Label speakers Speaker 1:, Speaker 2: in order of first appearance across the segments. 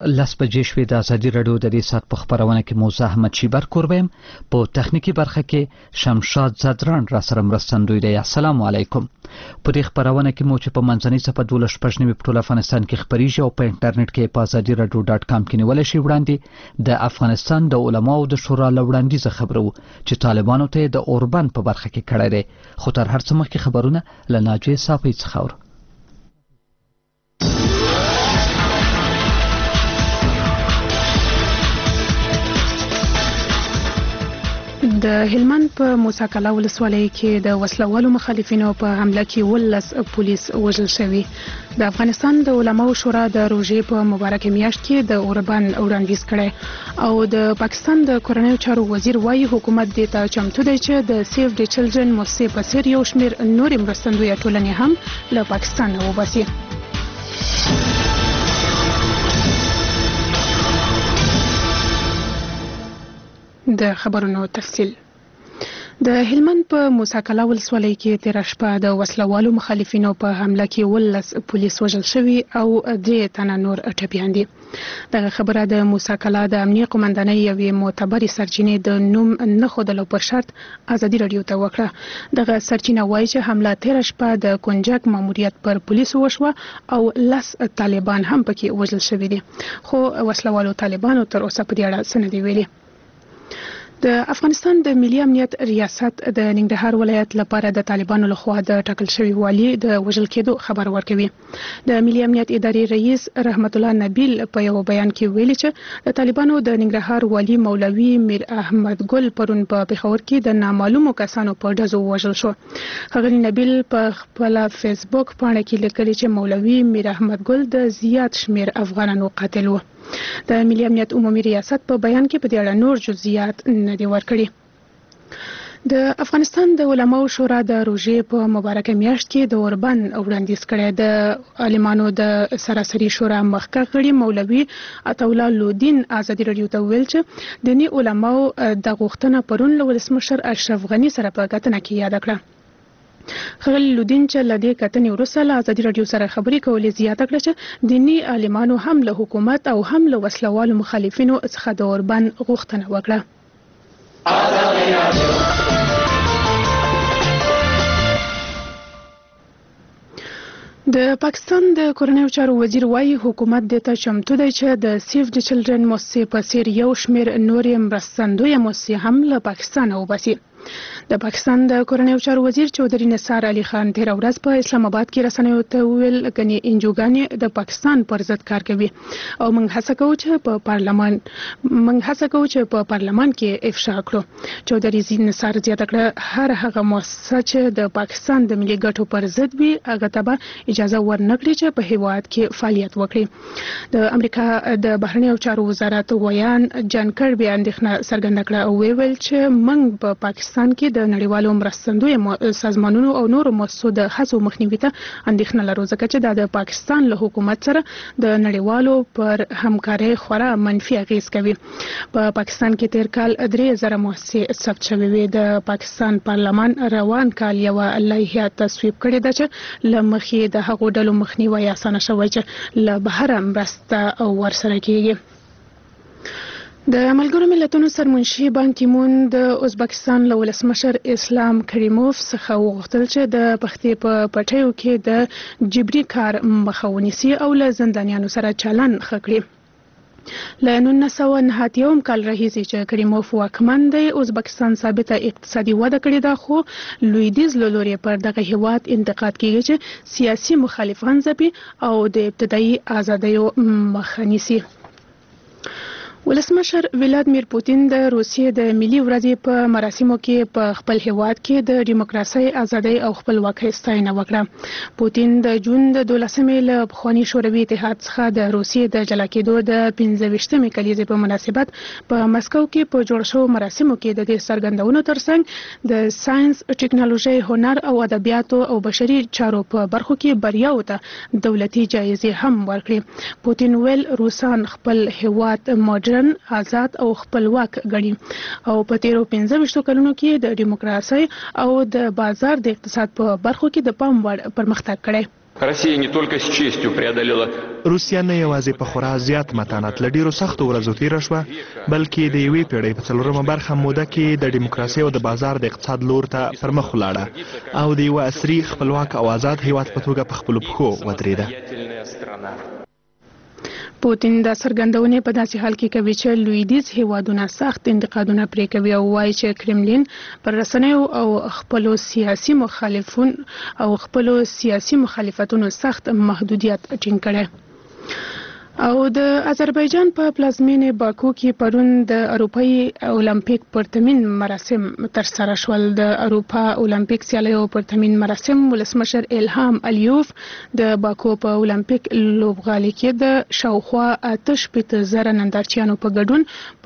Speaker 1: لس بجې شوې د ازادي راډیو د دې ساعت په خبرونه کې موزه احمد شیبر کوربم په تخنیکی برخه کې شمشاد زدران را سره مرستندوی دی. السلام علیکم. په دې خبرونه کې مو چې په منځنۍ صفه 12 په ټول افغانستان کې خبريږي او په انټرنیټ کې په azadiradio.com کې نیول شي. وړاندې د افغانستان د علماو د شورا لوړاندیز خبرو چې طالبانو ته د اوربن په برخه کې کړی دی. خو تر هر څه مخکې خبرونه لناجی صافي څخه.
Speaker 2: د هلمند په موسی کلا ولسوالۍ کې د وسلوالو مخالفینو په حمله کې 19 پولیس وژل شوي. د افغانستان د علماو شورا د روژې په مبارکه میاشت کې د اوربن وړاندیز کړی او د پاکستان د کورنیو چارو وزیر وايي حکومت دې ته چمتو دی چې د سیف د چلډرن مؤسسې په څیر یو شمېر نورې مرستندویه ټولنې هم له پاکستان وباسي. د خبرونو تفصیل. د هلمند په موسی کلا ولسوالۍ کې تیر شپه د وسلوالو مخالفینو په حمله کې 19 پولیس وژل شوي او 3 تنه نور ټپیان دي. دغه خبره د موسی کلا د امنیه قومندانۍ یوې معتبرې سرچینې د نوم نه ښودلو پر شرط ازادي راډیو ته وکړه. دغه سرچینه وایي چې حمله تیر شپه د کنجک ماموریت پر پولیسو وشوه او 10 طالبان هم پکې وژل شوي دي. خو وسلوالو طالبانو تر اوسه په دې اړه څه نه دي ویلي. د افغانستان د ملي امنیت ریاست د ننګرهار ولایت لپاره د طالبانو لخوا د ټاکل شوی والی د وژل کېدو خبر ورکوي. د ملي امنیت ادارې رئیس رحمت الله نبیل په یو بیان کې ویلي چې د طالبانو د ننګرهار والی مولوي میر احمد ګل پرون په پېښور کې د نامعلومو کسانو په ډزو وژل شو. ښاغلي نبیل په خپل فیسبوک پاڼه کې لیکلي چې مولوي میر احمد ګل د زیات شمیر افغانانو قاتل و. د ملي امنیت عمومي ریاست په بیان کې په دې اړه نور جزئیات نه دي ورکړي. د افغانستان د علماو شورا د روژې په مبارکه میاشت کې د اوربن وړاندیز کړی. د عالمانو د سراسري شورا مخکښ غړي مولوي عطاالله لودین ازادي راډیو ته ویل چې دیني علماو د غوښتنه پرون له ولسمشر اشرف غني سره په کتنه کې یاد کړه. ښاغلي لودین چې له دې کتنې وروسته له ازادي راډیو سره خبرې کولې زیاته کړه چې دیني عالمانو هم له حکومت او هم له وسلوالو مخالفینو څخه د اوربن غوښتنه وکړه. د پاکستان د کورنیو چارو وزیر وايي حکومت دې ته چمتو دی چې د سیف د چلډرن مؤسسې په څیر یو شمېر نورې مرستندویه مؤسسې هم له پاکستان وباسي. د پاکستان د کورنیو چارو وزیر چودري نثار علي خان تیر ورځ په اسلام آباد کې رسنیو ته ویل غني انجوګانې د پاکستان پر ضد کار کوي او موږ هڅه کوو چې په پارلمان کې افشا کړو. چودري نثار زیاته کړه هر هغه مؤسسه چې د پاکستان د ملي ګټو پر ضد وي هغه ته به اجازه ورنکړي چې په هیواد کې فعالیت وکړي. د امریکا د بهرنیو چارو وزارت ویان جان کربي اندېښنه څرګنده کړه او ویل چې موږ په پاکستان کې د نړیوالو مرستندویو سازمانونو او نورو مؤسسو د هڅو مخنیوي ته اندېښنه لرو ځکه چې دا د پاکستان له حکومت سره د نړیوالو پر همکارۍ خورا منفي اغیز کوي. په پاکستان کې تیر کال 3000 مؤسسې ثبت شوې وې. د پاکستان پارلمان روان کال یو لایحه تصویب کړې ده چې له مخې د هغو ډلو مخنیوي اسانه شوی چې له بهره مرسته ورسره کیږي. د ملګرو ملتونو سرمنشي بان کی مون د ازبکستان له ولسمشر اسلام کریموف څخه وغوښتل چې د پښتې په پټیو کې د جبري کار مخه ونیسي او له زندانیانو سره چلن ښه کړي. له 1989 کال راهیسې چې کریموف واکمن دی ازبکستان ثابته اقتصادي وده کړې ده خو لویدیځ له لورې پر دغه هیواد انتقاد کیږي چې سیاسي مخالفان ځپي او د ابتدایي ازادیو مخه نیسي. ولسمشر ولادیمیر پوتین د روسیې د ملي ورځې په مراسمو کې په خپل هیواد کې د دیموکراسي ازادۍ او خپلواکۍ ستاینه وکړه. پوتین د جون د 12مې له پخواني شوروي اتحاد څخه د روسیې د جلا کېدو د 15مې کلیزې په مناسبت په مسکو کې په جوړ شوو مراسمو کې د دې څرګندونو ترڅنګ د ساينس، ټکنالوژي، هنر او ادبیاتو او بشري چارو په برخو کې بریاو ته دولتي جایزې هم ورکړي. پوتین ویل روسان خپل هیواد آزاد او خپلواک غړي او په تیرو 15 کلونو کې د دیموکراسي او د بازار د اقتصاد په برخو کې د پام وړ پرمختګ کړی.
Speaker 3: Россия не только с честью преодолела.
Speaker 4: روسیا نه یوازې په خورا زیات متانت له ډیرو سختو ورځو تیره شوه بلکې د یوې پیړۍ په څلورمه برخه موده کې د ډیموکراسۍ او د بازار د اقتصاد لور ته پر مخ ولاړه او د یوه عصري خپلواک او آزاد هیواد په توګه په خپلو پښو ودرېده.
Speaker 2: پوتین د څرګندونې په داسې حال کې کوي چې لویدیځ هیوادونه سخت انتقادونه پرې کوي او وایي چې کرملین پر رسنیو او خپلو سیاسي مخالفتونو سخت محدودیت ټینګ کړي. او د آذربایجان په پلازمینې باکو کې پرون د اروپایي اولمپیک پرتمین مراسم ترسره شول. د اروپا اولمپیک سیالیو پرتمین مراسم ولسمشر الهام الیوف د باکو په اولمپیک لوبغالي کې د شاوخوا 8,000 نندارچیانو په ګډون په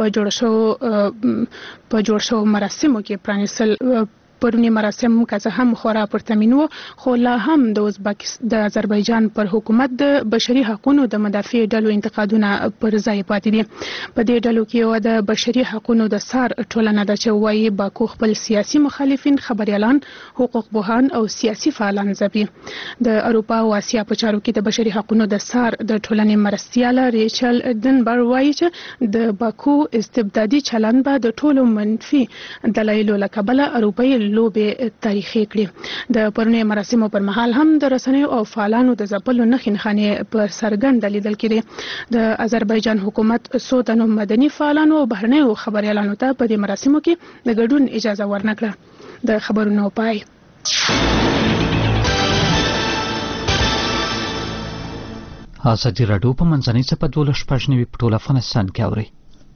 Speaker 2: جوړ شو مراسمو کې پرانیستل. پرونی مراسم که څه هم خورا پرتمین و خو لا هم د آذربایجان پر حکومت د بشري حقوقو د مدافع ډلو انتقادونه پر ځای پاتې دي. په دې ډلو کې یو د بشري حقوقو د سار ټولنه ده چې وایي باکو خپل سیاسي مخالفین خبريالان حقوق بوهان او سیاسي فعالان ځپي. د اروپا او اسیا په چارو کې د بشري حقوقو د سار د ټولنې مرستیاله ریچل دنبر وایي چې د باکو استبدادي چلند به د ټولو منفي دلایلو له کبله اروپایي لوبې تاریخي کړي. د پرونی مراسمو پر مهال هم د رسنیو او فعالانو د ځپلو نښې نښانې په څرګند لیدل کېدې. د آذربایجان حکومت څو تنو مدني فعالانو او بهرنیو خبريالانو ته په دې مراسمو کې د ګډون اجازه ورنکړه. د خبرونو پای.
Speaker 1: ازادي راډیو په منځنۍ څپه 12 په ټول افغانستان کې اوري.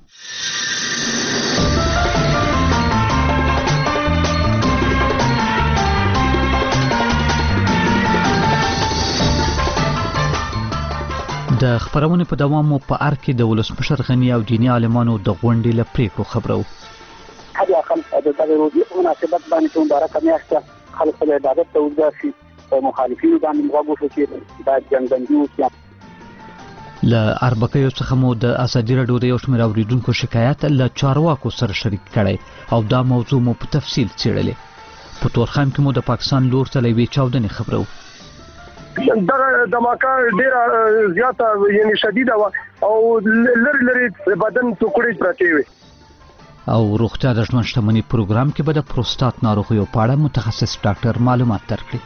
Speaker 1: د خبرونې په دوام مو په ار کې د ولسمشر غنی او دینی عالمانو د غونډې له پریکړو خبرو.
Speaker 5: هغه خلک د تروریزم په مناسبت باندې مبارکه میاشت خلک له عبادت ته وځي او مخالفینو باندې موږ چې دا جنګندي وکړي.
Speaker 1: له اربکیو څخه مو د ازادي راډیو د یو شمېر اوریدونکو شکایت له چارواکو سره شریک کړي او دا موضوع مو په تفصیل څېړلې. په تورخم کې مو د پاکستان لور ته لوي چاودنې خبرو.
Speaker 6: دا دماکه ډیره زیاته یعنی شدیده و او لری بدن ټوکړې پرته وي.
Speaker 1: او روغتیا د ژوند شتمنۍ پروګرام کې به د پروستات ناروغیو په اړه متخصص ډاکټر معلومات درکړي.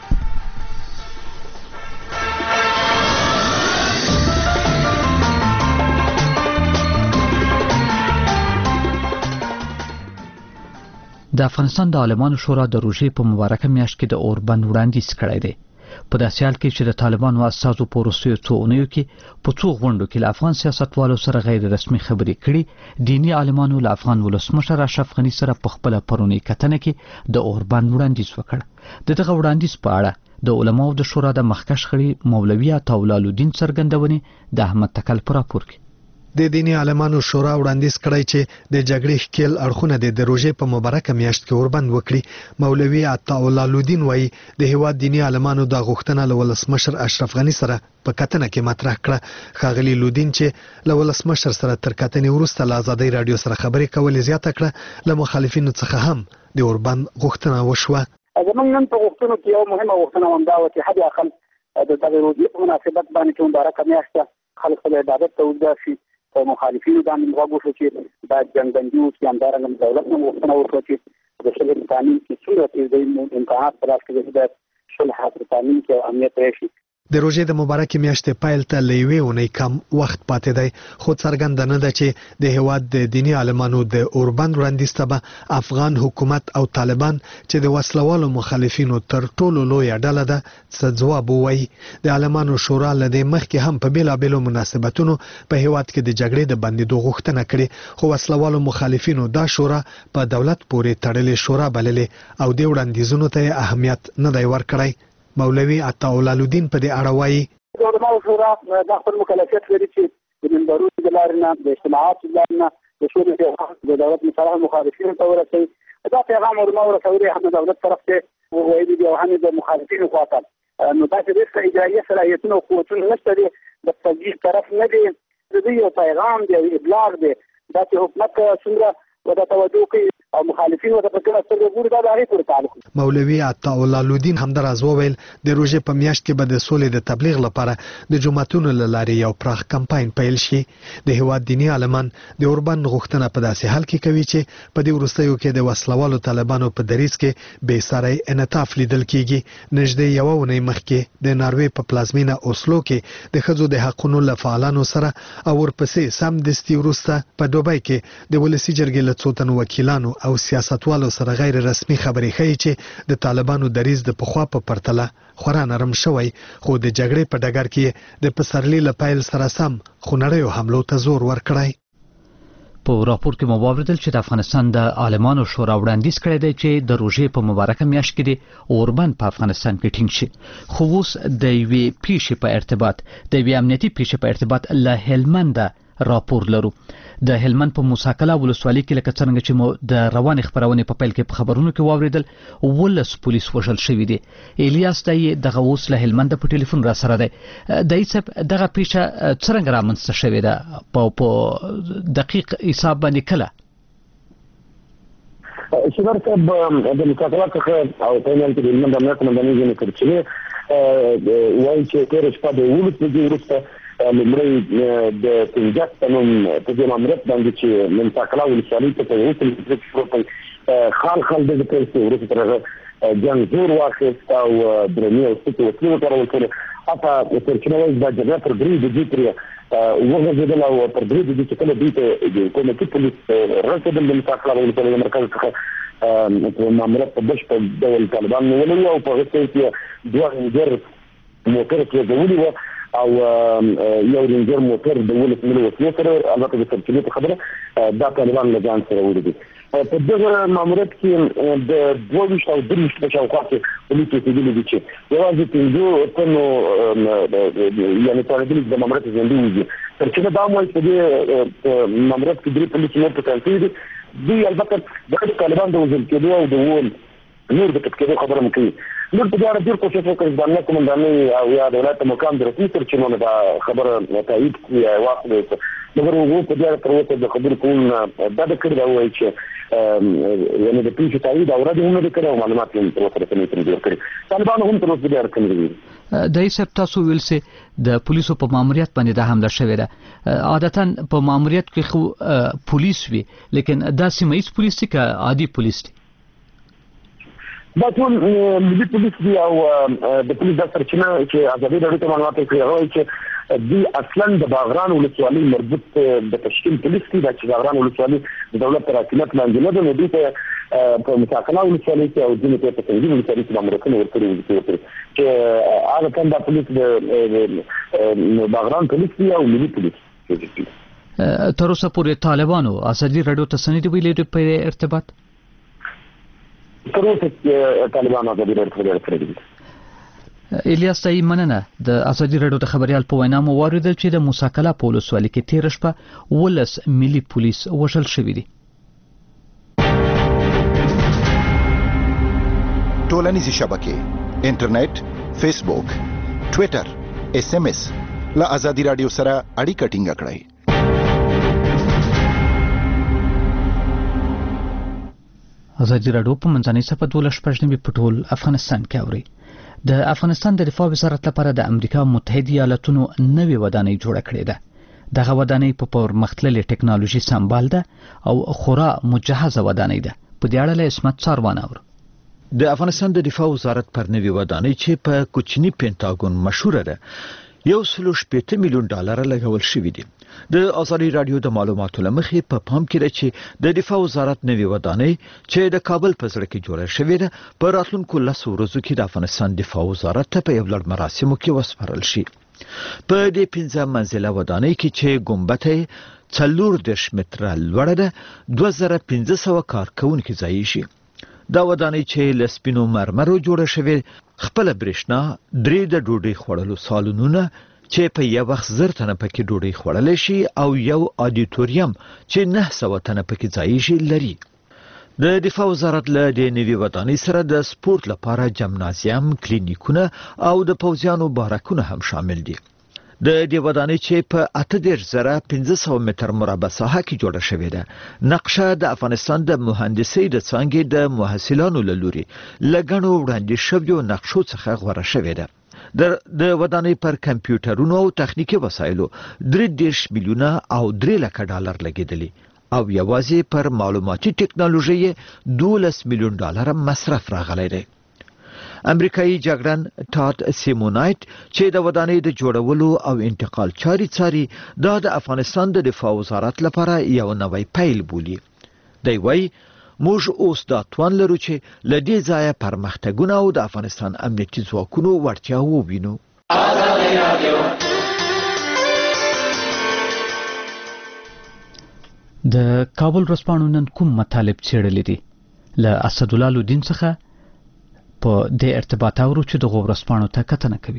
Speaker 1: د افغانستان د عالمانو شورا د روژې په مبارکه میاشت کې د اوربند وړاندیز کړی دی. په داسې حال کې چې د طالبانو استازو په وروستیو څو اونیو کې په څو غونډو کې له افغان سیاستوالو سره غیر رسمي خبرې کړي. دینی عالمانو له افغان ولسمشر اشرف غني سره په خپله پرونی کتنه کې د اوربند وړاندیز وکړ. دغه وړاندیز په اړه د علماو د شورا د مخکښ غړي مولوي عطاءالله الدین څرګندونې د احمد تکل په راپور کې.
Speaker 7: د دینی عالمانو شورا وړاندیز کړی چې د جګړې ښکیل اړخونه د روژې په مبارکه میاشت کې اوربند وکړي. مولوي عطاءالله الدین وایي د هیواد دینی عالمانو د غوښتنه له ولسمشر اشرف غني سره په کتنه کې مطرح کړه. ښاغلي الدین چې له ولسمشر سره تر کتنې وروسته له ازادۍ راډیو سره خبرې کولې زیاته کړه له مخالفینو څخه هم د اوربند غوښتنه وشوه.
Speaker 5: زموږ نن په غوښتنو کې یو مهمه غوښتنه همدا وه چې حد اقل د دغې روژې په مناسبت باندې چې مبارکه میاشت خلک خپل عبادت ته وځي او مخالفینو باندې موږ وشو چې دا جنګبندي وکړي. همدارنګه دولت نه غوښتنه وکړه چې د صلح تامین کې څومره چې د امکانات په لاس کې دي د صلح تامین کې امنیت راشي.
Speaker 7: د روژې د مبارکې میاشتې پیل ته له یوې اونۍ کم وخت پاتې دی خو څرګنده نه ده چې د هیواد د دیني عالمانو د اوربند وړاندیز ته به افغان حکومت او طالبان چې د وسلوالو مخالفینو تر ټولو لویه ډله ده څه ځواب ووایي. د عالمانو شورا له دې مخکې هم په بېلابېلو مناسبتونو په هیواد کې د جګړې د بندېدو غوښتنه کړې خو وسلوالو مخالفینو دا شورا په دولت پورې تړلې شورا بللې او دې وړاندیزونو ته یې اهمیت نه دی ورکړی. مولوي عطاءالله الدین په دې اړه وایي
Speaker 5: د علماو شورا دا خپل مکلفیت لري چې د منبرونو د لارې نه د اجتماعاتو د لارې نه د شورا د دولت مصالح مخالفینو ته ورسوي. دا پیغام علماو رسولي هم د دولت طرف ته وویلي دي او هم د مخالفینو خواته نو داسې ډېر اجرایي صلاحیتونه او قوتونه نشته دي د توجیه طرف نه دي. د دوی یو پیغام دی او ابلاغ دی دا چې حکومت څومره ورته توجه کوي او مخالفین ورته په کومه سترګه ګوري دا د هغې پورې تعلق لري.
Speaker 7: مولوي عطاءالله لودین همداراز وویل د روژې په میاشت کې به د سولې د تبلیغ لپاره د جوماتونو له لارې یو پراخ کمپاین پیل شي. د هیواد دیني عالمان د اوربند غوښتنه په داسې حال کې کوي چې په دې وروستیو کې د وسلوالو طالبانو په دریځ کې بې ساری انعطاف لیدل کیږي. نږدې یوه اونۍ مخکې د ناروې په پلازمینه اوسلو کې د ښځو د حقونو له فعالانو سره او ورپسې سمدستي وروسته په دوبۍ کې د ولسي جرګې له څو تنو وکیلانو او سیاستوالو سره غیر رسمي خبرې ښیي چې د طالبانو دریځ د پخوا په پرتله خورا نرم شوی، خو د جګړې په ډګر کې د پسرلي له پیل سره سم خونړیو حملو ته زور ورکړی.
Speaker 1: په راپور کې مو واوریدل چې د افغانستان د عالمانو شورا وړاندیز کړی دی چې د روژې په مبارکه میاشت کې د اوربند په افغانستان کې ټینګ شي. خو اوس د یوې پیښې په ارتباط د یوې امنیتي پیښې په ارتباط له هلمند راپور لرو. د هلمند په موساکلا ولسوالۍ کې لکه څنګه چې مو د روانې خبرونې په پیل کې په خبرونو کې واوریدل 12 پولیس وژل شوي دي. الیاس دای دغه اوس له هلمند په ټلیفون را سره دی. دای صاحب دغه پیښه څنګه رامنځته شوې ده په دقیق حساب باندې کله؟
Speaker 8: شبر صاحب د موساکلا څخه او په نن کې د هلمند امنیت مدني ځینې سرچینې وایي چې تېره شپه د 12 بجې وروسته لمړی د پنځه تنوم په دې ماموریت باندې چې موساکلا ولسوالۍ ته په وروسته خال د پیسې وروسته تر جنګ زور واخیست او درنې او ستې وسلې وکارول شوې. حتی سرچینه وایي دا جګړه تر 3 بجې پورې وغځېدل او تر 3 بجې چې کله دوی ته د حکومتي پولیس رسېدل د موساکلا ولسوالۍ د مرکز څخه ماموریت په بشپړ ډول طالبان نیولي وو او په هغې کې 2 رینجر موټر سوځولي وو او یو رینجر موټر د 12 ملي وسلې سره البته د سرچینې په خبره دا طالبان له ځان سره وړي دي. په دغه ماموریت کې د 22 او 23 په شاوخوا کې پولیس رسېدلي دي چې یوازې 5 تنو یعنې طالبان د ماموریت ژوندي وي. سرچینه دا وایي چې د ماموریت کې 3 پولیس نور په تنفیذ دي. دوی البته د طالبان د وژل کېدو او د نور د پټ کېدو خبره کوي. نور په اړه ډېر کوشش وکړي د امنیت قومندانۍ او یا د ولایت مقام د رسمي سرچینو دا خبره تایید کړي او واخلي. مګر هغوی په دې اړه تر اوسه د خبرو کولو ډډه کړې ده، وایي چې یعنې د پیښې تایید او رد هم نه دي کړی او معلومات یې تر اوسه رسنیو ته نه دي ورکړي. طالبانو هم تر اوسه دې اړه څه نه دي ویلي.
Speaker 1: دای صاحب تاسو ویل چې د پولیسو په ماموریت باندې دا حمله شوې ده. عادتاً په ماموریت کې خو پولیس وي، لیکن دا سیمه ییز پولیس دي که عادي پولیس دي؟
Speaker 8: دا ټول ملي پولیس دي او د پولیس د سرچینه چې ازادي راډیو ته معلومات ورکړي هغه وایي چې دوی اصلا د باغران ولسوالۍ مربوط د تشکیل پولیس دي چې باغران ولسوالۍ د دولت تر حاکمیت لاندې نه ده. نو دوی ته په موساکلا ولسوالۍ کې او ځینې ته په تنظیم ولسوالۍ کې ماموریتونه ورکړي چې هغه کوم د پولیس د باغران پولیس دي او ملي پولیس دي.
Speaker 1: تر اوسه پورې طالبانو ازادي راډیو ته څه نه دي ویلي په ارتباط؟
Speaker 8: تر اوسه طالبان ازادي راډیو ته ورکړي.
Speaker 1: الیاس دای مننه. د ازادي راډیو د خبريال په وینا مو واوریدل چې د موساکلا په ولسوالۍ کې تېره شپه 12 ملي پولیس وژل شوي دي.
Speaker 9: ټولنیزې شبکې، انټرنیټ، فیسبوک، ټویټر، SMS له ازادي راډیو سره اړیکه ټینګ کړئ.
Speaker 1: ازادي راډیو په منځنۍ صفحه 12 په ټول افغانستان کې اوري. د افغانستان د دفاع وزارت لپاره د امریکا متحده ایالاتونو نوې ودانۍ جوړه کړې ده. دغه ودانۍ په پرمختللې ټکنالوژي سمبال ده او خورا مجهزه ودانۍ ده. په دې اړه له اسمت څاروان اور.
Speaker 10: د افغانستان د دفاع وزارت پر نوې ودانۍ چې په کوچني پینټاګون مشهوره ده $1.8 میلیون لګول شوی دی. د ازادي راډیو د معلوماتو لمخې په پام کې ده چې د دفاع وزارت نوې ودانۍ چې د کابل په زړه کې جوړه شوې ده په راتلونکو 10 ورځو کې د افغانستان دفاع وزارت ته په یو لړ مراسمو کې وسپارل شي. په دې 15 منزله ودانۍ کې چې ګمبد 40 متره لوړه ده 2500 کارکونکي ځای شي. دا ودانۍ چې له سپینو مرمرو جوړه شوې خپل برېښنا 3 د ډوډۍ خوړلو سالونونه چې په یو وخت 1000 تنه پکې ډوډۍ خوړل شي او یو اډیټوریم چې 900 تنه پکې ځای شي لري. د دفاع وزارت له دې نوې ودانۍ سره د سپورت لپاره جمنازیم، کلینیکونه او د پوځیانو بارکونه هم شامل دي. د دې ودانۍ چې په 8,500 متر مربع ساحه کې جوړه شوې ده نقشه د افغانستان د مهندسي د څانګې د محصلانو له لوري لګڼو وړاندې شویو نقشو څخه غوړه شوې ده د ودانۍ پر کمپیوټرونو او تخنیکی وسایلو 3 میلیونه او 3 لک ډالر لګیدلی او یوازې پر معلوماتي ټکنالوژي 12 میلیون ډالر مصرف راغلی دی. امریکایي جګړن ټاد سیمونایت چې د ودانۍ د جوړولو او انتقال چاري څاري دا د افغانستان د دفاع وزارت لپاره یو نوی پیل بولي. دی وايي موږ اوس دا توان لرو چې له دې ځایه پرمختګونه او د افغانستان امنیتي ځواکونو وړتیا ووینو.
Speaker 1: د کابل ورځپاڼو نن کوم مطالب څېړلي دي؟ له اسدالله لودین څخه په د ارتباط اورو چې د ورځپاڼو ته کتنه کوي.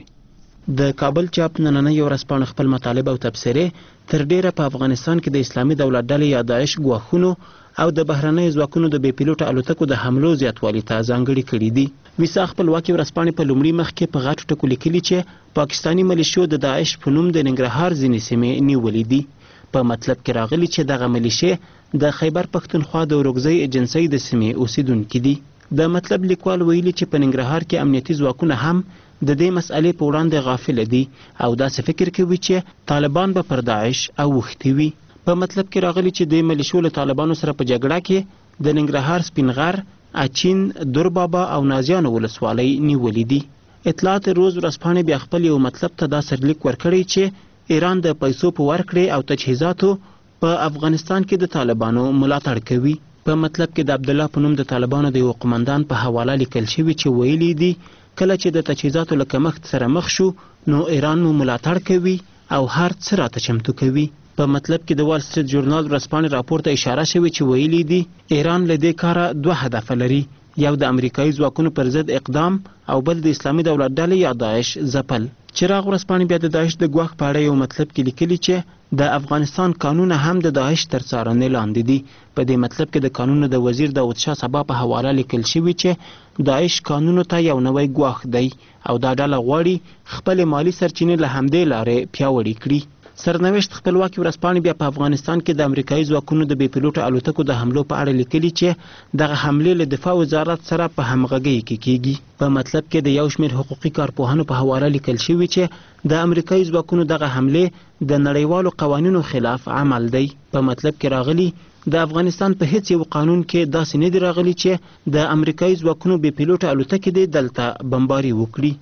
Speaker 11: د کابل چاپ نننۍ ورځپاڼه خپل مطالب او تبصرې تر ډیره په افغانستان کې د اسلامي دولت ډلې یا داعش ګواښونو او د بهرنۍ ځواکونو د بې پیلوټه الوتکو د حملو زیاتوالي ته ځانګړي کړي دي. ویسا خپلواکي ورځپاڼې په لومړي مخ کې په غټو ټکو لیکلي چې پاکستاني ملیشو د داعش په نوم د ننګرهار ځینې سیمې نیولې دي. په مطلب کې راغلي چې دغه ملیشې د خیبر پښتونخوا د اورګزۍ ایجنسۍ د سیمې اوسیدونکي دي. د مطلب لیکوال ویلي چې په ننګرهار کې امنیتي ځواکونه هم د دې مسئلې په وړاندې غافل دي او داسې فکر کوي چې طالبان به پر داعش اوښتي وي. په مطلب کې راغلي چې د ملیشو له طالبانو سره په جګړه کې د ننګرهار سپینغر، اچین، دوربابا او نازیانو ولسوالۍ نیولې دي. اطلاعات روز ورځپاڼې بیا خپل یو مطلب ته دا سرلیک ورکړی چې ایران د پیسو په ورکړې او تجهیزاتو په افغانستان کې د طالبانو ملاتړ کوي. په مطلب کې د عبد الله په نوم د طالبانو د یو قومندان په حواله لیکل شوی چې ویلي دي کله چې د تجهیزاتو له کمښت سره مخ شو نو ایران مو ملاتړ کوي او هر څه راته چمتو کوي. په مطلب کې د وال سټریټ ژورنال ورځپاڼې راپور ته اشاره شوې چې ویلي دي ایران له دې کاره 2 هدف لري، یو د امریکایي ځواکونو پر ضد اقدام او بل د اسلامي دولت ډلې یا داعش ځپل. چراغ ورځپاڼې بیا د داعش د ګواښ په اړه یو مطلب کې لیکلي چې د افغانستان قانون هم د داعش تر څارنې لاندې دي. په دې مطلب کې د قانون د وزیر داود شاه صبا په حواله لیکل شوی چې داعش قانونو ته یو نوی ګواښ دی او دا ډله غواړي خپل مالی سرچینې له همدې لارې پیاوړې کړي. سرنوشت خپلواکي ورځپاڼې بیا په افغانستان کې د امریکایي ځواکونو د بې پیلوټه الوتکو د حملو په اړه لیکلي چې دغه حملې له دفاع وزارت سره په همغږۍ کې کیږي. په مطلب کې د یو شمېر حقوقي کارپوهانو په حواله لیکل شوي چې د امریکایي ځواکونو دغه حملې د نړیوالو قوانینو خلاف عمل دی. په مطلب کې راغلي د افغانستان په هیڅ یو قانون کې داسې نه دی راغلی چې د امریکایي ځواکونو بې پیلوټه الوتکې دې دلته بمباري وکړي.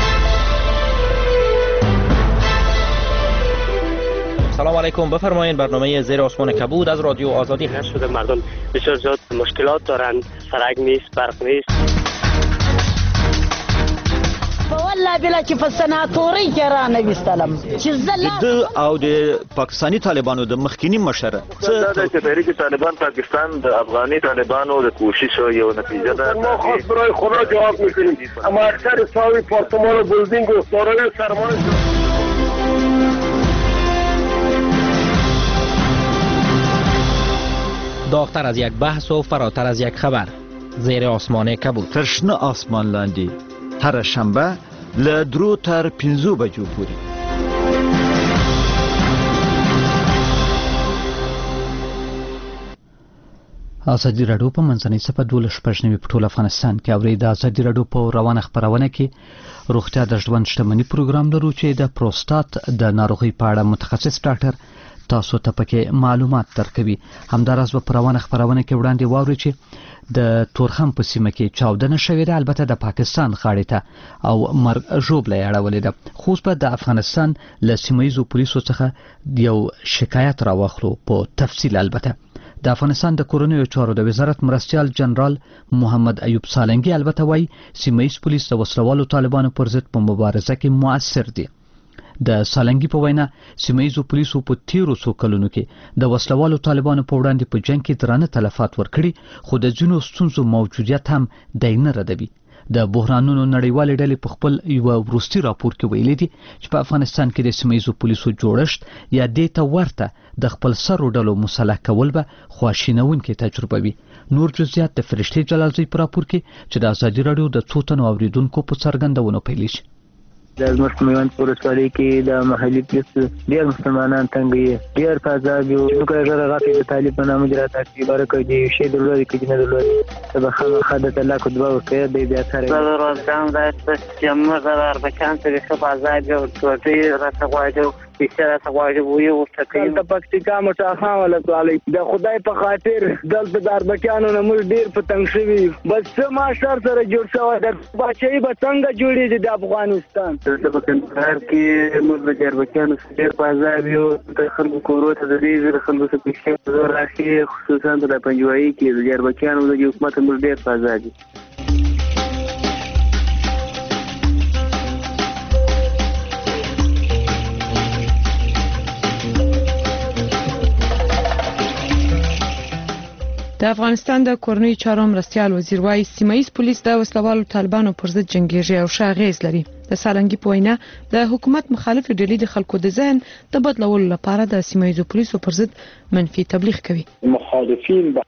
Speaker 12: سلام علیکم، بفرمایید. برنامه زیر آسمان کبود از رادیو آزادی
Speaker 13: شده. مردم بسیار زیاد مشکلات دارند، سرک نیست، برق نیست.
Speaker 14: والله بلا چې په سناتوري کې را نویستلم چې
Speaker 10: د او د پاکستانی طالبانو د مخکینی مشر
Speaker 15: څه د تحریک طالبان پاکستان د افغاني طالبانو د کوشش یو نتیجه ده.
Speaker 6: ما خاص برای خدا جواب میکنیم. اما اکثر ساوی پارتمان و بلدینگ و سارای سرمایه
Speaker 12: داغتر از یک بحث و فراتر از یک خبر. زیر آسمان کبود.
Speaker 10: ترشنه آسمان لاندی. هر شنبه له 3 تر 5 بجو پورې.
Speaker 1: ازادي راډیو په منځنۍ صفحه 12 په ټول افغانستان کې اوري. د ازادي راډیو په روانه خبرونه کې روغتیا د ژوند شتمنۍ پروګرام لرو چې د پروستات د ناروغۍ په اړه متخصص ډاکټر تاسو ته پکې معلومات درکوي. همداراز په روانه خبرونه کې وړاندې واوري چې د تورخم په سیمه کې چاودنه شوې ده، البته د پاکستان غاړې ته او مرګ ژوبله یې اړولې ده. خو په د افغانستان له سیمه‌ییزو پولیسو څخه یو شکایت راوخلو په تفصیل. البته د افغانستان د کورنیو چارو د وزارت مرستیال جنرال محمد ایوب سالنګي البته وایي سیمه‌ییز پولیس د وسلوالو طالبانو پر ضد په مبارزه کې مؤثر دي. د سالنګي په وینا سیمه‌ییزو پولیسو په تیرو څو کلونو کې د وسلوالو طالبانو په وړاندې په جنگ کې درانه تلفات ورکړي، خو د ځینو ستونزو موجودیت هم دی نه ردوي. د بحرانونو نړیوالې ډلې په خپل یو وروستي راپور کې ویلي دي چې په افغانستان کې د سیمه‌ییزو پولیسو جوړښت یا دې ته ورته د خپل سرو ډلو مسلح کول به خواشینونکې تجربه وي. نور جزئیات د فرشتي جلالزی په راپور کې چې د ازادي راډیو د څو تنو اوریدونکو په څرګندونو پیلېږي.
Speaker 16: د زموږ په میوند ولسوالۍ کې د محلي پولیسو ډېر مسلمانان تنګوي، ډېر په عذاب یو. موږ غږ غاټي د طالب په نامه جرات اکتي برکه دی شی درلودي کې نه درلودي سبحان خدای تعالی کو دعا وکړه د بیا سره
Speaker 13: روزګان د چې موږ اربکان ته په عذاب یو ټوټي راته غواړو بیشتر غواړي وي او تکي
Speaker 16: د پکتیکا مټاخا ولسوالۍ د خدای په خاطر دلته د اربکانو نه موږ ډیر په تنګ شوي، بس څه ماشر سره جوړ شوی د بچي به څنګه جوړیږي د افغانستان
Speaker 13: د پکتیکا کې موږ د اربکانو ډیر په عذاب یو د خلکو کورو ته د دې خلکو څخه پیښه زور راځي، خصوصا د پنجوایي کې د اربکانو د حکومت موږ ډیر په عذاب دي.
Speaker 2: د افغانستان د کورنیو چارو مرستیال وزیر وايي سیمایي پولیس د وسلوالو طالبانو پر ضد جنگیږي او ښه اغیز لري. د سالنګي په وینا د حکومت مخالف ډلې د خلکو د ذهن د بدلولو لپاره د سیمایي پولیسو پر ضد منفي تبلیغ کوي.
Speaker 17: مخالفین د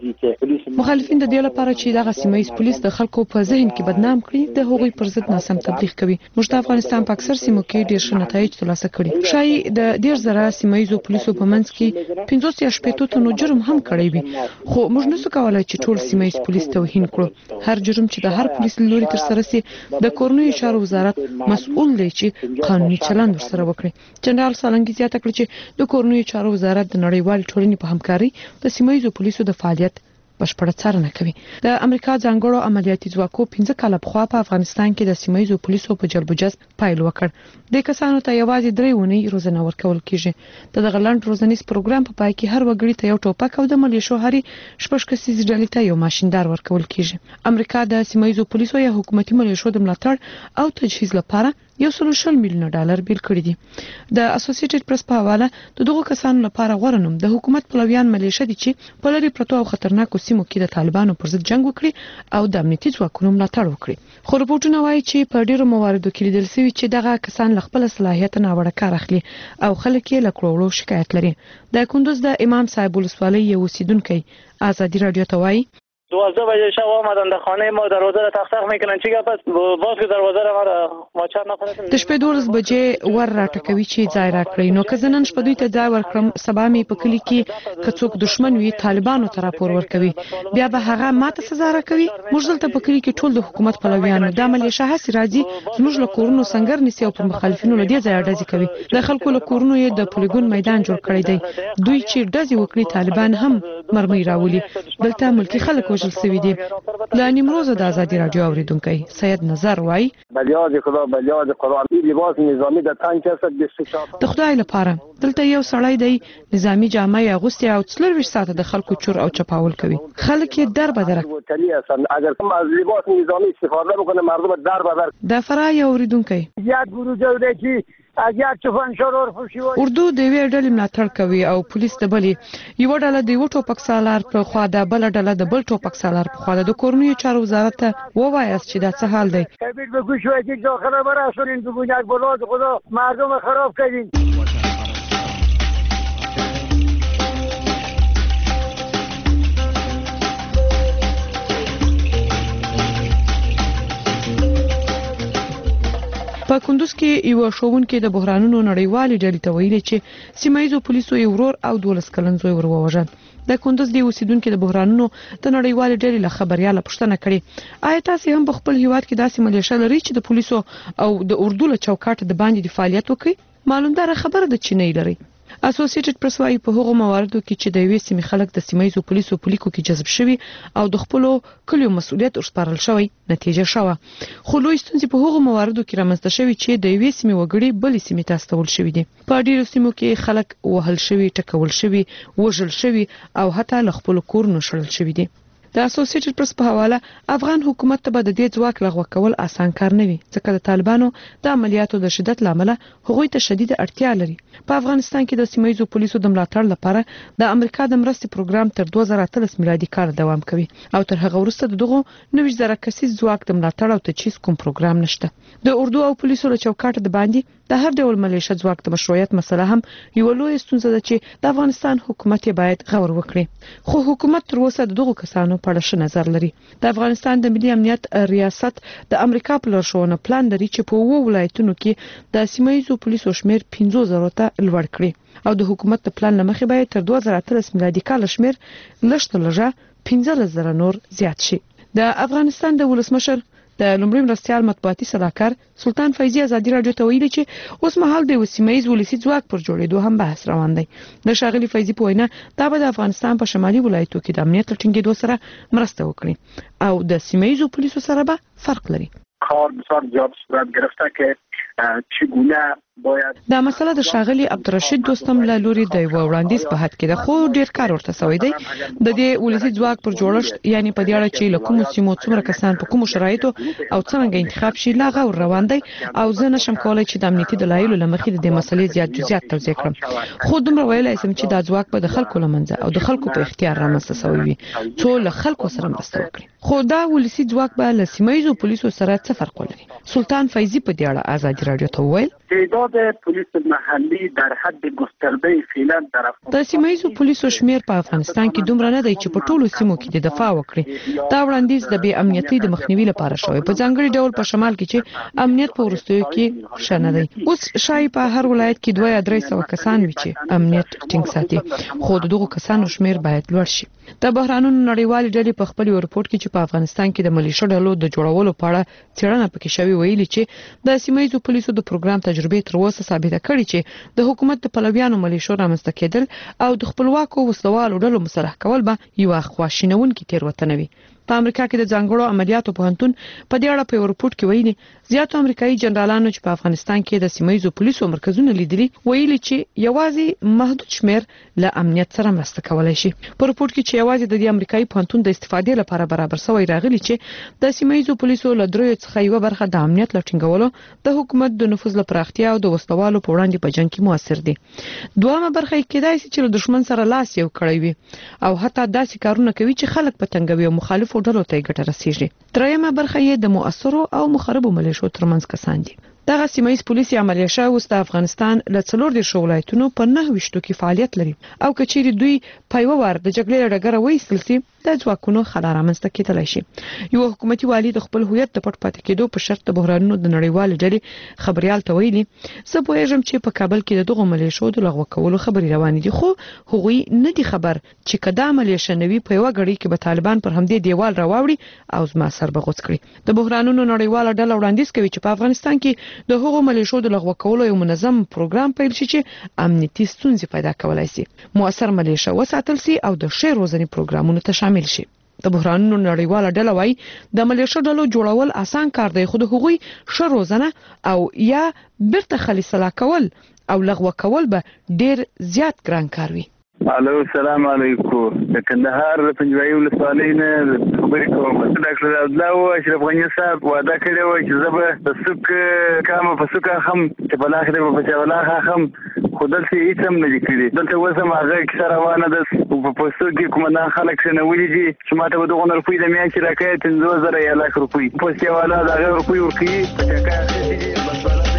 Speaker 2: دې لپاره چې دغه سیمایي پولیس د خلکو په ذهن کې بدنام کړي د هغوی پر ضد ناسم تبلیغ کوي. موږ د افغانستان په اکثر سیمو کې ډېر ښه نتایج ترلاسه کړي. شایي د ډېر زره سیمایي پولیسو په منځ کې 580 تنو جرم هم کړی وي، خو موږ نسو کولای چې ټول سیمایي پولیس توهین کړو. هر جرم چې د هر پولیس لوري تر سره سي د کورنیو چارو وزارت مسؤل دی چې قانوني چلند ورسره وکړي. جنرال سالنګي زیاته کړه چې د کورنیو چارو وزارت د نړیوال ټولنې په همکاري د سیمایي پولیسو د فعالیت بشپړه څارنه کوي. د امریکا ځانګړو عملیاتي ځواکو 15 کاله پخوا په افغانستان کې د سیمایي پولیسو په جلب و جذب پیل وکړ. د کسانو ته یوازې 3 ونې روزنه ورکول کیږي. د غلند روزنیز پروګرام په پای کې هر وګړي ته یو ټوپک او د ملیشو هري شپږ کسیز ډلې ته یو ماشیندار ورکول کیږي. امریکا د سیمایي پولیسو یا حکومتي ملیشو د ملاتړ او تجهیز لپاره $100 میلیون بیل کړی دي. د اسوسییټډ پریس په حواله د دغو کسانو لپاره غوړه نوم د حکومت پلویان ملیشه دي چې په لري پرتو او خطرناکو سیمو کې د طالبانو پر ضد جنگ وکړي او د امنیتي ځواکونو ملاتړ وکړي. خو رپورټونه وایي چې په ډیرو مواردو کې لیدل شوی چې دغه کسان له خپل صلاحیت نه وړ کار اخلي او خلک یې له کړوړو شکایت لري. د کندوز د امام صاحب ولسوالۍ یو اوسیدونکو آزادی رادیو ته وایي
Speaker 18: 12 بجه شب آمدن در خانه ما دروازه را تق تق میکنن چی گپ است باز که دروازه را ما ماچار نکنه.
Speaker 2: د شپې 12 بجې ور راټکوي چې ځای راکړي. نو که زنن شپه دوی ته ځای ورکړم سبا می په کلی کې کڅوک دشمن وي طالبانو ته راپور ورکوي بیا به هغه ماته سزا راکوي. موږ دلته په کلی کې ټول د حکومت پلویانو د ملیشه هسي راځي زموږ له کورونو سنگر نسی او پر مخالفینو له دې ځای ډزې کوي. د خلکو له کورونو یې د پولیګون میدان جوړ کړی دی. دوی چې ډزې وکړي طالبان هم مرمۍ راولي. دلته ملکی خلک وژل شوي دي. د نیمروز د آزادی رادیو اوریدونکو سید نظر وای
Speaker 6: بلیاد خدا لباس نظامی د تن کسب
Speaker 2: د خدای لپاره دلته یو سړی دی نظامی جامه اغوستي او 24 ساعت د خلکو چور او چپاول کوي. خلک یې در بدر
Speaker 6: اگر کوم از لباس نظامی استفاده بکنه مردم در بدر
Speaker 2: د فرای اوریدونکو
Speaker 6: زیات ګروجو دی چې اګیا چفن شرور فشي
Speaker 2: اردو د وی ډلې ملاتړ کوي او پولیس د بلې یو ډله د یو ټوپک سالار په خوا د بل ډله د بل ټوپک سالار په خوا د کورنیو چارو وزارت ته ووایاست چې دا څه حال دی.
Speaker 6: کبیر به گوش وای که داخل برا شورین تو بنیاد بلاد خدا مردم خراب کردین.
Speaker 2: په کندوز کې یو شوونکې د بحرانونو نړیوالې ډلې ته ویلي چې سیمایي پولیسو یو ورور او 12 کلن زوی وروژن. د کندوز دی اوسیدونکو د بحرانونو د نړیوالې ډلې له خبرياله پوښتنه کړې آیا تاسو هم په خپل هیواد کې داسې ملیشه لري چې د پولیسو او د اردو له چوکاټ د باندې د فعالیت وکړي؟ معلومدار خبره ده چې نه لري. اسوسییټډ پریس وايي په هغو مواردو کې چې د یوې سیمې خلک د سیمایي پولیسو په لیکو کې جذب شوي او د خپل کلیو مسؤلیت ورسپارل شوی نتیجه شوه. خو لوی ستونزې په هغو مواردو کې رامنځته شوي چې د یوې سیمې وګړي بلې سیمې ته استول شوي دي. په ډیرو سیمو کې خلک وهل شوي ټکول شوي وژل شوي او حتی له خپل کورونو شړل شوي دي. د اسوسییټډ پریس په حواله افغان حکومت ته به د دې ځواک لغوه کول آسان کار نه وي ځکه د طالبانو د عملیاتو د شدت لامل هغوی ته شدید اړتیا لري. په افغانستان کې د سیمایي پولیسو د ملاتړ لپاره د امریکا د مرستې پروګرام تر 2013 میلادي کال دوام کوي او تر هغه وروسته دغه 90,000 کسیز ځواک د ملاتړ او تجهیز کوم پروګرام نشته. د اردو او پولیسو له چوکاټ د باندې د هر ډول ملیشه ځواک د مشروعیت مسله هم یو لوی ستونزه ده چې د افغانستان حکومت یې باید غور وکړي. خو حکومت تر اوسه دغه کسانو
Speaker 17: په اړه ښه نظر لري. د افغانستان د ملي امنیت ریاست د امریکا په لارښوونه پلان لري چې په 2 ولایتونو کې د سیمایي پولیسو شمیر 15,000 ته لوړ کړي او د حکومت د پلان لمخې باید تر 2013 میلادي کال شمیر لږ 15,000 نور زیات شي. د افغانستان د ولسمشر د لومړي مرستيال مطبوعاتي صلاحکار سلطان فیضی ازادي رادیو ته ویلي چې اوس مهال د سیمایي ولسی ځواک پر جوړېدو هم بحث روان دی. د شاغلي فیضی په وینا دا به د افغانستان په شمالي ولایتو کې د امنیت ټینګېدو سره مرسته وکړي او د سیمایي پولیسو سره به فرق لري.
Speaker 5: کار بسیار زیاد صورت گرفته که چگونه باید
Speaker 17: دا مسله د شاغلي عبدالرشید دوستم له لوري د وړاندیز په حد کې د خو ډیر کار ورته سوی دی. د دې ولسی ځواک پر جوړښت یعنی په دې اړه چې له کوم سیمو څومره کسان په کوم شرایطو او څنګه انتخاب شي لا غو روان دی او زه نشم کولای چې د امنیتي دلایلو لمخې د مسلې زیات جزئیات توضیح کړم. خو دومره ویلای سم چې دا ځواک په د خلکو لمنځه او د خلکو په اختیار رامنځته شوی وي څو له خلکو سره مرسته وکړي. خو دا ولسی ځواک به له سیمایي پولیسو سره څه فرق ولري؟ سلطان فیضی په دې اړه ازادي رادیو ته وویل
Speaker 5: تعداد پلیس محلی در حد گسترده فعلا در
Speaker 17: د سیمایي پولیسو شمیر په افغانستان کې دومره نه دی چې په ټولو سیمو کې د دفاع وکړي. دا وړاندیز د بې امنیتۍ د مخنیوي لپاره شوی په ځانګړي ډول په شمال کې چې امنیت په ورستیو کې شنه دی. اوس شای په هر ولایت کې 2 یا 300 کسان وي چې امنیت ټینګ ساتي خو دغه کسانو شمیر باید لوړ شي. د بهرانونو نړیوال ډلې په خپل رپورت کې چې په افغانستان کې د ملیشیا ډلو د جوړولو په اړه څېړنه پکې شوی ویلي چې د سیمایي پولیسو د پروګرام تجربه تر اوسه ثابته کړې چې د حکومت د پلویانو ملیشو رامنځته کېدل او د خپلواکو وسلوالو ډلو مسلح کول به یو خواشینونکې تېروتنه وي. په امریکا کې د ځانګړو عملیاتو پوهنتون په دې اړه په رپورت کې ویلي زیاتو امریکایي جنرالانو چې په افغانستان کې د سیمایي پولیسو مرکزونه لیدلي ویلي چې یوازې محدود شمیر له امنیت سره مرسته کولای شي. په رپورت کې چې یوازې د امریکایي پوهنتون د استفادې لپاره برابر شوی راغلی چې د سیمایي پولیسو له درې څخه یو برخه د امنیت لټینګولو د حکومت د نفوذ لپاره اړتیا او د وسلوالو په وړاندې په جنگ کې موثر دي. دویمه برخه کېدای شي چې له دشمن سره لاس یو کړی وي او حتی داسې کارونه کوي چې خلک په تنګوي او مخالفو ډلو ته ګټه رسیږي. درېمه برخه یې د مؤثرو او مخربو ملیشو ترمنځ کسان دي. دغه سیمایي پولیسي عملیشه اوس د افغانستان له 4 ولایتونو په 9 کې فعالیت لري او کچېری دوی په یو وار د جګړې له ډګره وایستل سي د ځواکونو خلاره رامنځته کېدلای شي. یو حکومتي والی د خپل هویت د پټ پاتې کېدو په شرط د بحرانونو د نړیوال ډلې خبريال ته ویلي زه پوهیږم چې په کابل کې دغه ملیشو د لغوه کولو خبري روان دي خو هغوی نه دي خبر چې کدا ملیشه نوي په یو غړي کې به طالبان پر همدې دیوال راوړي او زما سر بغوڅ کړي. د بحرانونو نړیوال ډله وړاندیز کوي چې په افغانستان کې د هغو ملیشو د لغوه کولو یو منظم پروګرام پیل شي چې امنیتي ستونزې پیدا کولای شي. موثر ملیشه وساتل شي او د ښه روزنې پروګرامونو ته شامل شي. د بحرانونو نړیواله ډله وايي د ملیشیا ډلو جوړول اسان کار دی خو د هغوی ښه روزنه او یا بیرته خلیصلا کول او لغوه کول به ډیر زیات ګران کار وي.
Speaker 13: الو السلام علیکم. د کندهار د پنجوایي ولسوالۍ نه خبرې کوم. ډاکټر عبدالله او اشرف غنی صاحب وعده کړی و چې زه به په سوک کامه په سوک هم چې په لاخره په چاولاخه هم خو دلته هیڅ هم نه دي کړي. دلته اوس هم هغه کیسه روانه ده په پوسټو کې کومندان خلک شنولي دي چې ماته به دغه روپۍ د میاشتې راکوي 15,000 یا لک روپۍ پوسټي والا د هغه روپۍ ورکوي په ټکا اخیستي بس بالا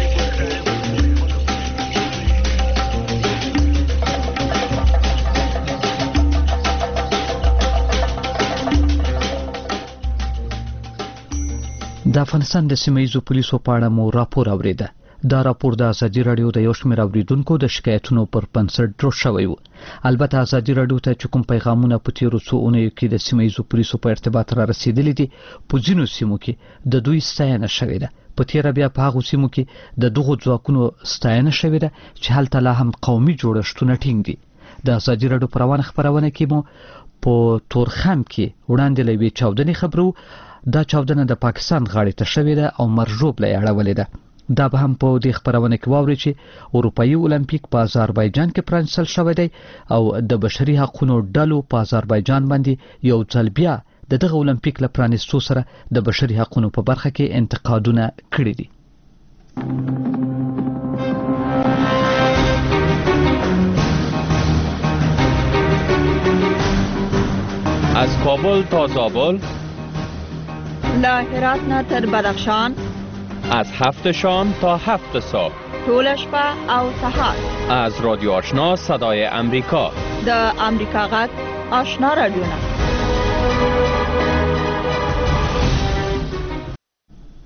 Speaker 1: د افغانستان د سیمایي پولیسو په اړه مو راپور اوریده. دا راپور د ازادي رادیو د یو شمېر اوریدونکو د شکایتونو پر بنسټ جوړ شوی و. البته ازادي رادیو ته چې کوم پیغامونه په تیرو څو اونیو کې د سیمایي پولیسو په ارتباط را رسیدلي دي په ځینو سیمو کې د دوی ستاینه شوې ده. په تیر بیا په هغو سیمو کې د دغو ځواکونو ستاینه شوې ده چې هلته لا هم قومي جوړښتونه ټینګ دي. د ازادي رادیو په روانه خبرونه کې مو په تورخم کې وړاندې لوي چاودنې خبرو. دا چاودنه د پاکستان غاړې ته شوې ده او مرجوب له اړولې ده. دا به هم په دې خبرونه کې واوري چې اروپאי اولمپیک په آذربایجان کې پرانسل شوی دی او د بشري حقوقو ډلو په آذربایجان باندې یو ځل بیا دغه اولمپیک له پرانستو سره د بشري حقوقو په برخه کې انتقادونه کړي دي.
Speaker 19: از کابل تا زابل،
Speaker 20: له هرات نه تر بدخشان،
Speaker 19: از 7 شام تا 7 صبح،
Speaker 20: طول شپه او سحر،
Speaker 19: از رادیو آشنا صدای امریکا،
Speaker 20: د امریکا غږ آشنا رادیو نه.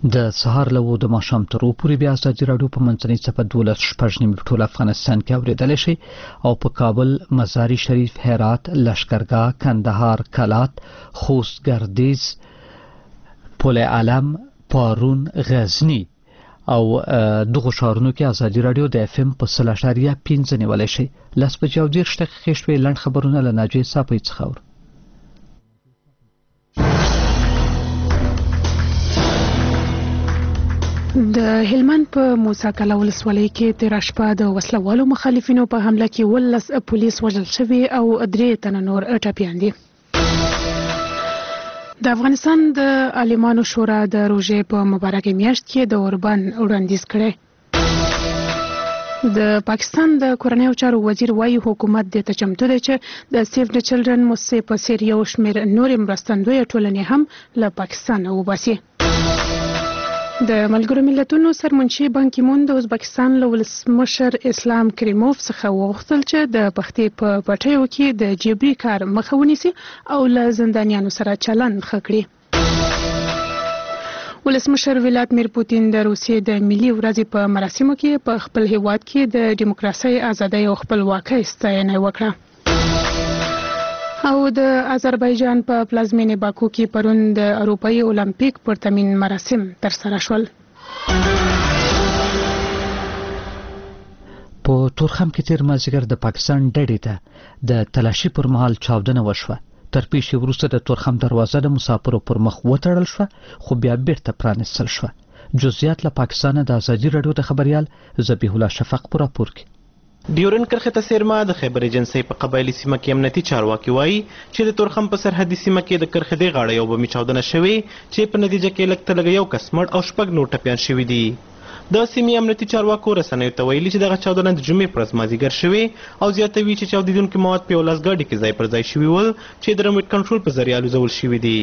Speaker 1: د سهار له د ماښام تر پورې بیا ازادي راډیو په منځنۍ صفحه 12 ټول افغانستان کې اوریدلی شئ او په کابل، مزار شریف، هرات، لشکرګاه، کندهار، کلات، خوست، ګردیز، پل علم، پارون، غزنی او دغه ښارونو کې ازادي راډیو د اف ام په 0.5 نیولای شي. 10:10 دقیقې شوي. لنډ خبرونه له ناجیې صافی څخه اورو.
Speaker 2: د هلمند په موسی کلا ولسوالۍ کې تیر شپه د وسلوالو مخالفینو په حمله کې 12 پولیس وژل شوي او 3 تنه نور ټپیان دي. د افغانستان د عالمانو شورا د روژې په مبارکه میاشت کې د اوربند وړاندیز کړی. د پاکستان د کورنیو چارو وزیر وايي حکومت د چمتو دی چې د سیف د چلډرن مؤسسې په څیر یو شمېر نورې مرستندویه ټولنې هم له پاکستان وباسي. د ملګرو ملتونو سرمنشي بان کی مون د ازبکستان له ولسمشر اسلام کریموف څخه وغوښتل چې د پښتې په پټیو کې د جبري کار مخه ونیسي او له زندانیانو سره چلند ښه کړي. ولسمشر ولادیمیر پوتین د روسیې د ملي ورځې په مراسمو کې په خپل هیواد کې د دیموکراسي، ازادۍ او خپلواکۍ ستاینه وکړه. او د آذربایجان په پلازمینه باکو کې پرون د اروپایي اولمپیک پرتمین مراسم ترسره شول.
Speaker 1: په تورخم کې تیر مازیګر د پاکستان ډډې ته د تلاشي پر مهال چاودنه وشوه. تر پیښې وروسته د تورخم دروازه د مسافرو پر مخ وتړل شوه، خو بیا بیرته پرانیستل شوه. جزئیات له پاکستان د ازادي راډیو د خبريال ذبیح الله شفق په راپور کې.
Speaker 11: ډیورن کرښې ته سیرما د خیبر ایجنسۍ په قبایلي سیمه کې امنیتي چارواکي وایي چې د تورخم په سرحدي سیمه کې د کرښې دې غاړه یو بمي چاودنه شوې چې په نتیجه کې لږ تر لږه 1 کس مړ او 6 نور ټپیان شوي دي. د سیمې امنیتي چارواکو رسنیو ته ویلي چې دغه چاودنه د جمعې پر ورځ مازدیګر شوې او زیاتوي چې چاودیدونکي مواد په 11 ګاډي کې ځای پر ځای شوي ول چې د ریموټ کنټرول په ذریعه الوزول شوي دي.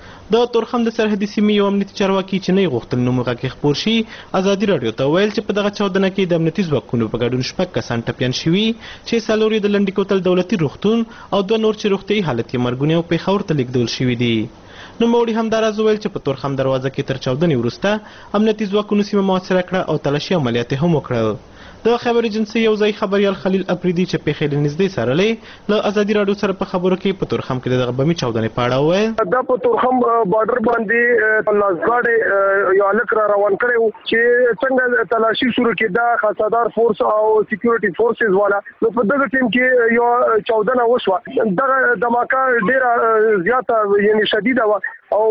Speaker 11: د تورخم د سرحدي سیمې یو امنیتي چارواکي چې نه غوښتل نوم غږ خپور شي ازادي راډیو ته ویل چې په دغه چاودنه کې د امنیتي ځواکونو په ګډون 6 کسان ټپیان شوي چې 4 د لنډي کوتل دولتي روغتون او 2 نور چې روغتیايي حالت یې مرګونی او پېښور ته لیږدول شوي دي. نوموړي همداراز ویل چې په تورخم دروازه کې تر چاودنې وروسته امنیتي ځواکونو سیمه محاصره کړه او تلاشي عملیات هم وکړل. د خبر ایجنسۍ یو ځای خبريال خلیل افریدي چې پیښې له نږدې څارلې له ازادي راډیو سره په خبرو کې په تورخم کې دغه بمي چاودنې په اړه وویل.
Speaker 6: دا په تورخم بارډر باندې لاسګاډي یو الک را روان کړو چې څنګه تلاشي شروع کړه د خاصدار فورس او سکیورټي فورسز والا نو په دغه ټیم کې یو چاودنه وشوه. دغه دماکه ډیره زیاته یعنی شدیده و او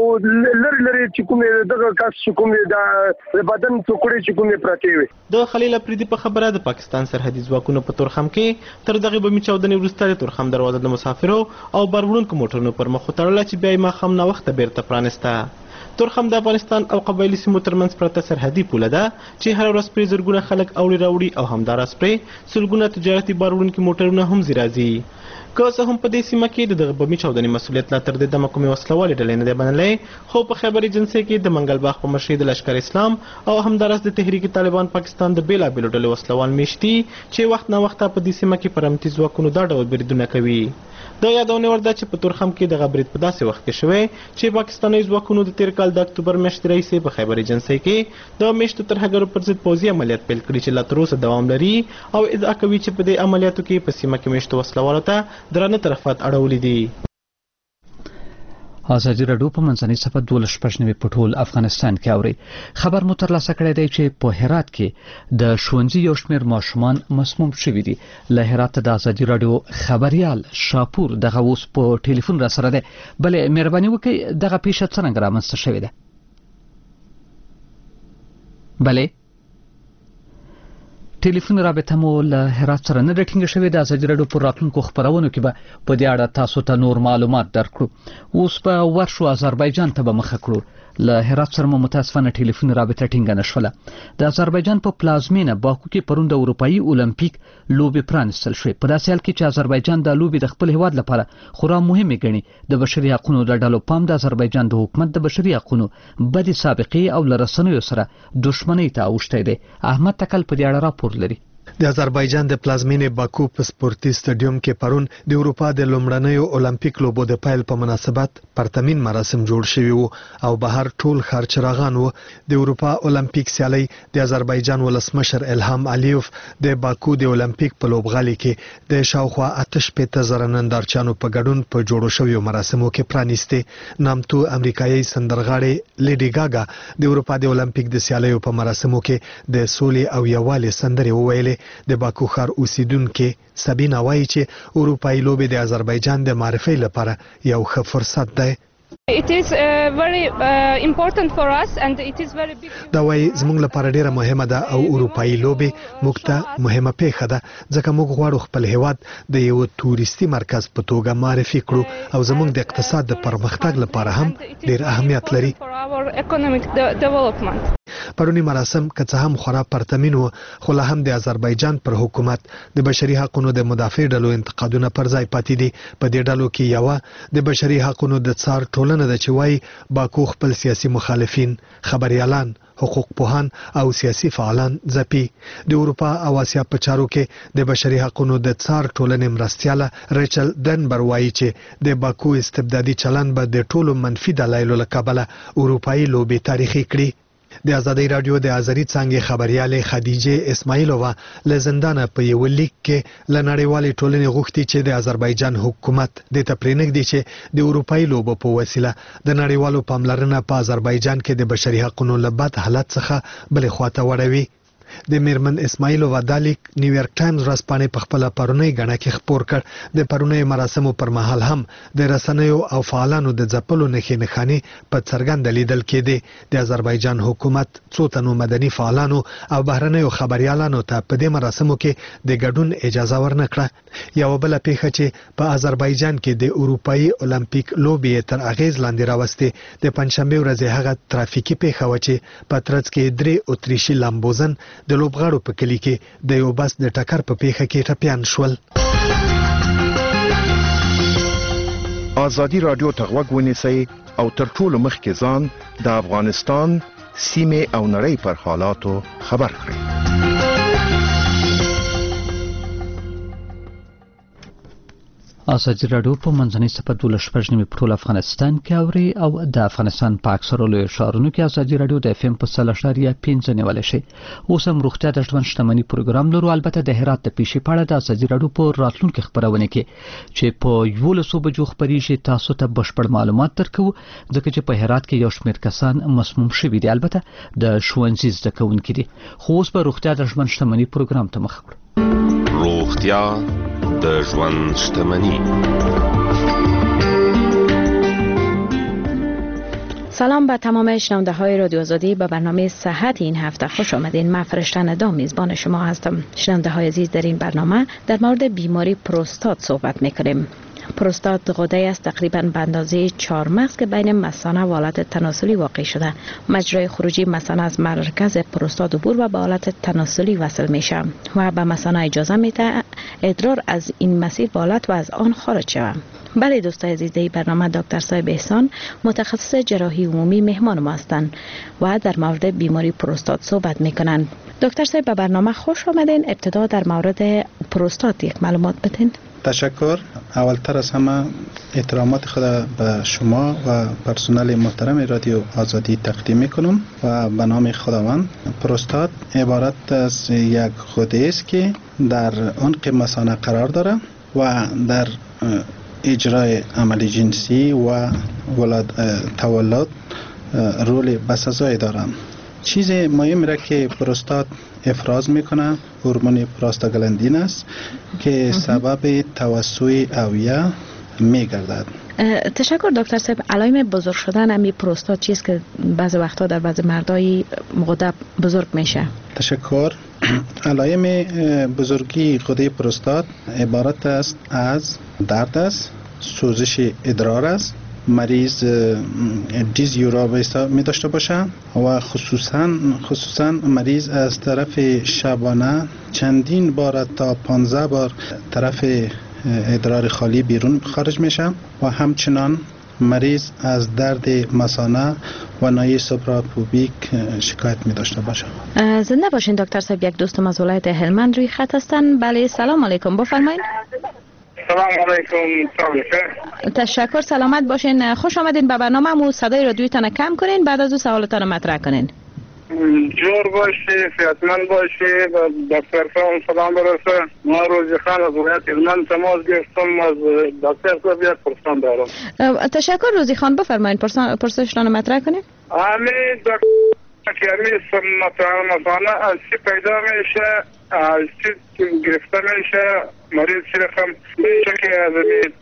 Speaker 6: لری چې کومه دغه کس چې کومه د بدن ټوکړې چې کومه پراته وي.
Speaker 11: د خلیل افریدي په خبره د پاکستان سرحدي ځواکونو په تورخم کې تر دغه بمي چاودنې وروسته د تورخم دروازه د مسافرو او بارونکو موټرونو پر مخ وتړله چې بیا یې ماښام ناوخته بیرته پرانسته. تورخم د افغانستان او قبایلي سیمو ترمنځ پرته سرحدي پوله ده چې هر ورځ پرې زرګونه خلک اوړي راوړي او همداراز پرې سلګونه تجارتي بارونکي موټرونه هم ځي راځي. که څه هم په دې سیمه کې د دغه بمي چاودنې مسؤلیت لا تر دې دمه کومې وسلوالې ډلې نه دی منلی، خو په خیبر ایجنسۍ کې د منګل باغ په مشرۍ د لشکر اسلام او همداراز د تحریک طالبان پاکستان د بېلابېلو ډلو وسلوال میشت دي چې وخت نه وخته په دې سیمه کې پر امنیتي ځواکونو دا ډول بریدونه کوي. د یادونه ور ده چې په تورخم کې دغه برید په داسې وخت کې شوی چې پاکستاني ځواکونو د تیر کال د اکتوبر میاشتې راهیسې په خیبر ایجنسۍ کې د میشتو ترهګرو پر ضد پوځي عملیات پیل کړي چې لا تر اوسه دوام لري او ادعا کوي چې په دې عملیاتو کې په سیمه کې میشتو وسلوالو ته درانه طرفات اړولي دي.
Speaker 1: ازادي راډیو په منځنۍ صفحه 12 په ټول افغانستان کې اوري. خبر مو ترلاسه کړی دی چې په هرات کې د ښوونځي یو شمېر ماشومان مسموم شوي دي. له هرات د ازادي راډیو خبريال شاپور دغه اوس په ټلیفون را سره دی. بلې مهرباني وکړئ دغه پیښه څنګه رامنځته شوې ده؟ بلې ټلیفون رابطه مو له هرات سره نه ټینګه شوې ده. ازادي راډیو پر راتلونکو خبرونو کې به په دې اړه تاسو ته نور معلومات درکړو. اوس به ورشو آذربایجان ته به مخه کړو. له هرات سره مو متاسفانه ټلیفون رابطه ټینګه نشوله. د آذربایجان په پلازمینه باکو کې پرون د اروپایي اولمپیک لوبې پرانیستل شوې. په داسې حال کې چې آذربایجان د لوبې د خپل هیواد لپاره خورا مهمې ګڼي. د بشري حقوقو د ډلو پام د آذربایجان د حکومت د بشري حقوقو بدې سابقې او له رسنیو سره دښمنۍ ته اوښتی دی. احمد تکل په دې اړه راپور لري.
Speaker 7: د آذربایجان د پلازمینې باکو په سپورتي سټډیوم کې پرون د اروپا د لومړنیو اولمپیک لوبو د پیل په مناسبت پرتمین مراسم جوړ شوي وو او بهر ټول ښار چراغان وو. د اروپا اولمپیک سیالي د آذربایجان ولسمشر الهام علیوف د باکو د اولمپیک په لوبغالي کې د شاوخوا 8,000 نندارچیانو په ګډون په جوړو شویو مراسمو کې پرانیسته. نامتو امریکایي سندرغاړې لیډي ګاګا د اروپا د اولمپیک د سیالیو په مراسمو کې د سولې او یووالي سندرې وویلې. د باکو ښار اوسیدونکو سبینا وایي چې اروپایي لوبې د آذربایجان د معرفي لپاره یو ښه فرصت دی.
Speaker 21: It is very important for us and it is very big.
Speaker 7: دا وایي زموږ لپاره ډیره مهمه ده او اروپایي لوبې موږ ته مهمه پیښه ده ځکه موږ غواړو خپل هیواد د یو توريستي مرکز په توګه معرفي کړو او زموږ د اقتصاد د پرمختګ لپاره هم ډیر اهمیت لري. پرونی مراسم که څه هم خورا پرتمین و خو له هم د آذربایجان پر حکومت د بشري حقوقو د مدافع ډلو انتقادونه پر ځای پاتې دي. په دې ډلو کې یو د بشري حقوقو د څار ټولنه ده چې وايي باکو خپل سیاسي مخالفین، خبريالان، حقوق پوهان او سیاسي فعالان ځپي. د اروپا او اسیا په چارو کې د بشري حقوقو د څار ټولنې مرستياله ریچل دنبر وايي چې د باکو استبدادي چلن به د ټولو منفي دلایلو له کبله اروپایي لوبي تاریخي کړي. د آزادۍ رادیو د آذری څنګه خبرياله خدیجه اسماعیلووا له زندانه په یو لیک کې لنړیوالې ټولنې غوښتي چې د آذربایجان حکومت د تپرینګ دي چې د اروپایي لوبو په وسیله د نړیوالو پاملرنه په آذربایجان کې د بشري حقوقو لبد حالت څخه بل خواته وړوي. د میرمن اسماعیلووا دالیک نیویارک ټایمز ورځپاڼې په خپل پرونی غڼه کې خبر کړ. د پرونی مراسمو پر مهال هم د رسنیو او فعالانو د ځپلو نښې په څرګند لیدل کېده. د آذربایجان حکومت څو تنو مدني فعالانو او بهرنیو خبريالانو ته په دې مراسمو کې د ګډون اجازه ورنکړه. یو بل پیښه چې په آذربایجان کې د اروپایي اولمپیک لوبي تر اغیز لاندې راوستي د پنځشنبه ورځ هغه ترافیکي پیښه و چې په ترڅ کې 3 اتریشي لامبوزن د لوبغاړو په کلی کې د یو بس د ټکر په پیښه کې ټپيان شول.
Speaker 9: آزادي رادیو ته غوږ ونیسئ او تر ټولو مخکې ځان د افغانستان سیمه او نړۍ پر حالاتو خبر کړئ.
Speaker 1: آزادي رادیو په منځنۍ صفحه 12 په ټول افغانستان کې اوري او د افغانستان په اکثرو لوی ښارونو کې آزادي رادیو د FM په 3.5 نیول شي. اوس هم روغتیا د ژوند شتمنۍ پروګرام لرو. البته د هرات د پیښې په اړه د آزادي رادیو په راتلونکو خبرونه کې چې په 11 بجو خبريږي تاسو ته بشپړ معلومات درکو ځکه چې په هرات کې یو شمېر کسان مسموم شوي دي. البته د ښوونځي زده کوونکي دي. خو اوس په روغتیا د ژوند شتمنۍ پروګرام ته مخ کړو.
Speaker 22: روغتیا د ژوند شتمنۍ.
Speaker 23: سلام به تمام شنونده های رادیو آزادی. به برنامه صحت این هفته خوش آمدین. من فرشته ندا میزبان شما هستم. شنونده های عزیز، در این برنامه در مورد بیماری پروستات صحبت میکنیم. پروستات غده است تقریبا به اندازه 4 مغز که بین مثانه و حالت تناسلی واقع شده. مجرای خروجی مثانه از مرکز پروستات عبور و به حالت تناسلی وصل میشه و به مثانه اجازه میده ادرار از این مسیر به حالت و از آن خارج شود. بله دوستای عزیز، در برنامه دکتر صاحب احسان متخصص جراحی عمومی مهمان ما هستند و در مورد بیماری پروستات صحبت میکنند. دکتر صاحب به برنامه خوش آمدین. ابتدا در مورد پروستات یک معلومات بدین.
Speaker 24: تشکر. اولتر از همه احترامات خود به شما و پرسنل محترم رادیو آزادی تقدیم میکنم و به نام خداوند. پروستات عبارت از یک غده است که در عنق مثانه قرار داره و در اجرای عمل جنسی و تولد رول بسزایی داره. چیز مهم را که پروستات افراز میکنه هورمون پروستاگلاندین است که سبب توسع اوعیه میگردد.
Speaker 23: تشکر دکتر صاحب. علائم بزرگ شدن امی پروستات چیست که بعضی وقتا در بعضی مردای غده بزرگ میشه؟
Speaker 24: تشکر. علائم بزرگی غده پروستات عبارت است از درد است، سوزش ادرار است، مریض دیزیورا می داشته باشه و خصوصا مریض از طرف شبانه چندین بار تا 15 بار طرف ادرار خالی بیرون خارج میشه و همچنان مریض از درد مثانه و ناحیه سوپراپوبیک شکایت می داشته باشه.
Speaker 23: زنده باشین دکتر صاحب. یک دوستم از ولایت هلمند روی خط هستن. بله سلام علیکم، بفرمایید.
Speaker 3: سلام علیکم.
Speaker 23: تشکر، سلامت باشین. خوش آمدین به برنامه. مو صدای رادیویتون کم کنین، بعد از او سوالتان مطرح کنین.
Speaker 3: جور باشی، صحتمند باشی. دکتر صاحب سلام برسه. ما روزی خان از ولایت هلمند تماس گرفتم. از دکتر صاحب یک پرسان دارم.
Speaker 23: تشکر روزی خان، بفرمایید پرسشتان مطرح کنین.
Speaker 3: همین دکتر که همین مثلا از چی پیدا میشه، از چی گرفته میشه، مریض چی رقم میشه که از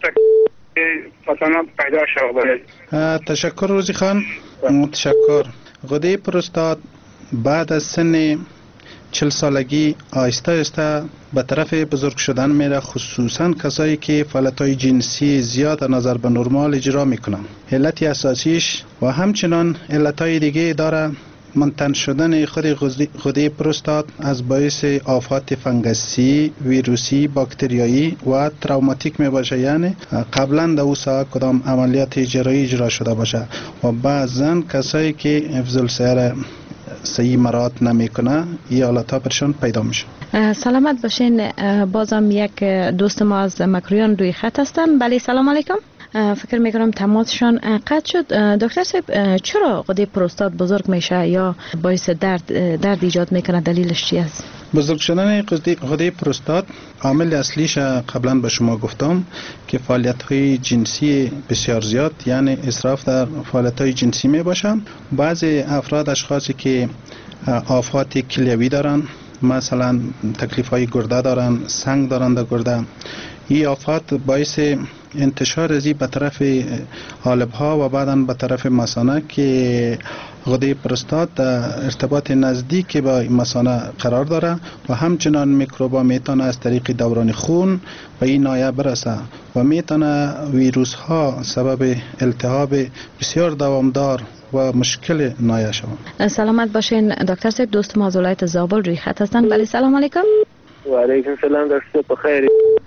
Speaker 3: مثلا پیدا شود.
Speaker 24: تشکر روزی خان. تشکر. غده پروستات بعد از سن 40 سالگی آهسته آهسته به طرف بزرگ شدن میره، خصوصا کسایی که فعالیت‌های جنسی زیاد از نظر به نرمال اجرا میکنن. علت اساسیش و همچنان علت‌های دیگه داره. منتن شدن خود غده پروستات از باعث آفات فنگسی، ویروسی، باکتریایی و تروماتیک می باشه، یعنی قبلا در او ساعت کدام عملیات جراحی اجرا شده باشه و بعضا کسایی که حفظ السیر صحیح مراعات نمیکنه این حالت ها برشان پیدا میشه.
Speaker 23: سلامت باشین. بازم یک دوست ما از مکرویان روی خط هستن. بله سلام علیکم. فکر میکنم تماسشان قطع شد. دکتر صاحب چرا غده پروستات بزرگ میشه یا باعث درد ایجاد میکنه؟ دلیلش چی است؟
Speaker 24: بزرگ شدن غده پروستات عامل اصلیش قبلا به شما گفتم که فعالیت های جنسی بسیار زیاد، یعنی اسراف در فعالیت های جنسی می باشه. بعضی افراد اشخاصی که آفات کلیوی دارن، مثلا تکلیف های گرده دارن، سنگ دارن در گرده، این آفات باعث انتشار ازی به طرف قالب ها و بعدا به طرف مثانه که غده پروستات ارتباط نزدیک با مثانه قرار داره و همچنان میکروبا میتونه از طریق دوران خون و این ناحیه برسه و میتونه ویروس ها سبب التهاب بسیار دوامدار و مشکل ناحیه شود.
Speaker 23: سلامت باشین دکتر صاحب. دوست ما از ولایت زابل روی خط هستن. بله سلام علیکم.
Speaker 4: و علیکم سلام دکتر، بخیر.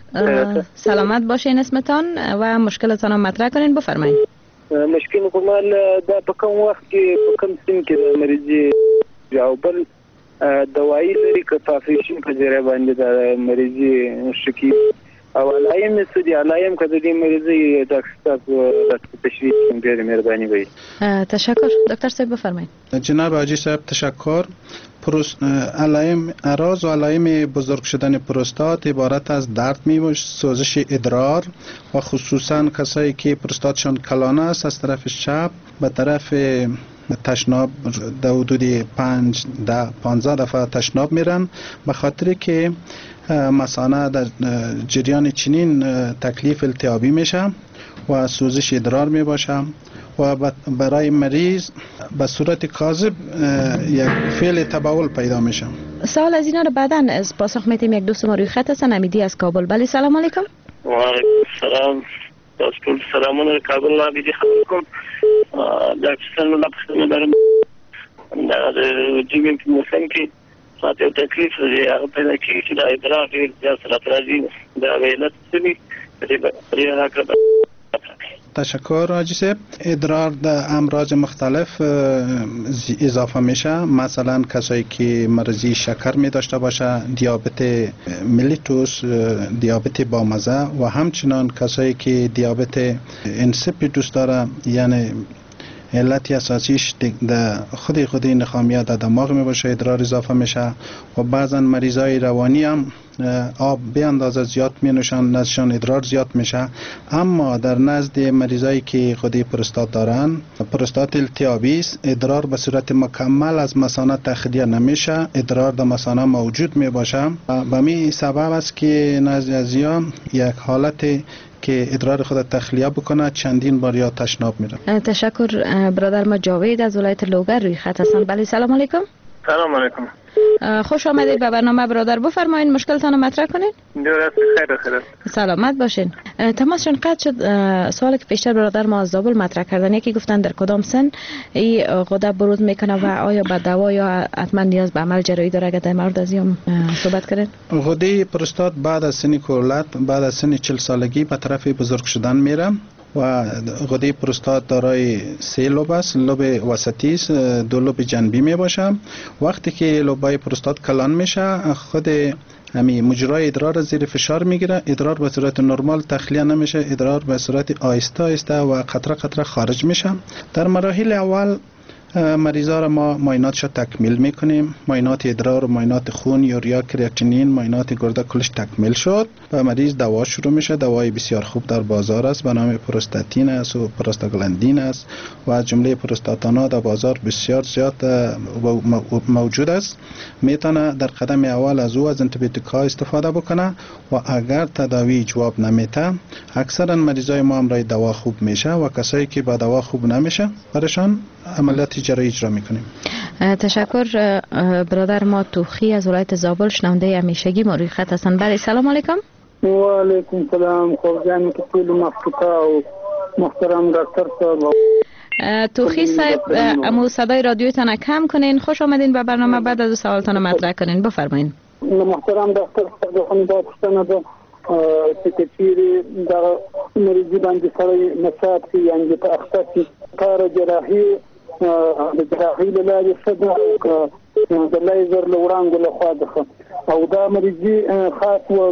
Speaker 23: سلامت باشین. اسمتان و مشکلتان را مطرح کنین، بفرمایید.
Speaker 4: مشکل کومال دا په کوم وخت کې په کوم سن کې د مریضي او بل دوايي لري که په افریشن په ځای باندې د مریضي شکی او علایم سدي علایم کده د مریضي ډاکټر تشریح ډېر مهرباني وي.
Speaker 23: تشکر دکتر صاحب، بفرمایید.
Speaker 24: جناب حاجی صاحب تشکر. علائم اراز و علائم بزرگ شدن پروستات عبارت از درد میباشه، سوزش ادرار و خصوصا کسایی که پروستاتشان کلانه است از طرف چپ به طرف تشناب در حدود 5 تا 15 دفعه تشناب میرن، به خاطر که مثانه در جریان چنین تکلیف التهابی میشه و سوزش ادرار میباشه و برای مریض به صورت کاذب یک فعل تبول پیدا میشه.
Speaker 23: سوال از اینا رو بعداً از پاسخ میتیم. یک دوست ما روی خط هستن، امیدی از کابل. بله سلام علیکم.
Speaker 4: و علیکم السلام. دکتر سلامونه کابل امیدی خدمتكم. دکتر نو لپسنه دارم د جیمین په موسم کې ساتل تکلیف لري هغه پیدا کیږي چې د ادرار ډیر زیات سره راځي دا علت څه دی راکړه.
Speaker 24: تشکر حاجی صاحب. ادرار در امراض مختلف اضافه میشه، مثلا کسایی که مرضی شکر می داشته باشه، دیابت ملیتوس، دیابت با مزه و همچنان کسایی که دیابت انسیپیدوس داره، یعنی علتی اساسیش در خود نخامیه در دماغ می باشه، ادرار اضافه میشه و بعضا مریضای روانی هم آب به اندازه زیاد می نوشن، نزدشان ادرار زیاد میشه. اما در نزد مریضایی که غده پروستات دارن، پروستات التهابی است، ادرار به صورت مکمل از مثانه تخلیه نمیشه، ادرار در مثانه موجود می باشه. به می سبب است که نزد ازیان یک حالت که ادرار خود تخلیه بکنه چندین بار یا تشناب میره.
Speaker 23: تشکر. برادر ما جاوید از ولایت لوگر روی خط هستن. بله سلام علیکم.
Speaker 4: سلام علیکم.
Speaker 23: خوش آمدید به برنامه برادر. بفرمایید مشکلتان رو مطرح کنین.
Speaker 4: درست خیر.
Speaker 23: سلامت باشین. تماسشون قطع شد. سوالی که پیشتر برادر ما از زابل مطرح کردن، یکی گفتن در کدام سن این غده بروز میکنه و آیا با دوا یا حتما نیاز به عمل جراحی داره؟ اگر در مورد از این صحبت کردین.
Speaker 24: غده پروستات بعد از سن کولت، بعد از سن 40 سالگی به طرف بزرگ شدن میره و غده پروستات دارای 3 لوب است. لوب وسطی است، 2 لوب جانبی می باشه. وقتی که لوبای پروستات کلان میشه خود همین مجرای ادرار زیر فشار میگیره، ادرار به صورت نرمال تخلیه نمیشه، ادرار به صورت آهسته آهسته و قطره قطره خارج میشه. در مراحل اول مریضا را ما معایناتش تکمیل میکنیم، معاینات ادرار و معاینات خون، یوریا، کراتینین، معاینات گرده کلش تکمیل شد و مریض دوا شروع میشه. دوای بسیار خوب در بازار است به نام پروستاتین است و پروستاگلاندین است و از جمله پروستاتانا در بازار بسیار زیاد موجود است. میتونه در قدم اول از او از انتیبیوتیک‌ها استفاده بکنه و اگر تداوی جواب نمیده اکثرا مریضای ما امرای دوا خوب میشه و کسایی که با دوا خوب نمیشه برشان عملیات جراحی اجرا میکنیم.
Speaker 23: تشکر. برادر ما توخی از ولایت زابل شنونده همیشگی ما روی خط هستند. بله سلام علیکم.
Speaker 8: و علیکم سلام. خوب جان کل مخطوطا و محترم دکتر صاحب.
Speaker 23: توخی صاحب امو صدای رادیوتان کم کنین. خوش آمدین به برنامه. بعد از سوالتان مطرح کنین بفرمایین.
Speaker 8: محترم دکتر صاحب خو دا پوښتنه ده چې چیرې دا مریضي باندې سره نشاط کې یعنې په اخته کې کار جراحي د جراحي له لارې څه د لیزر له وړانګو لخوا ده او دا مریضي خاص و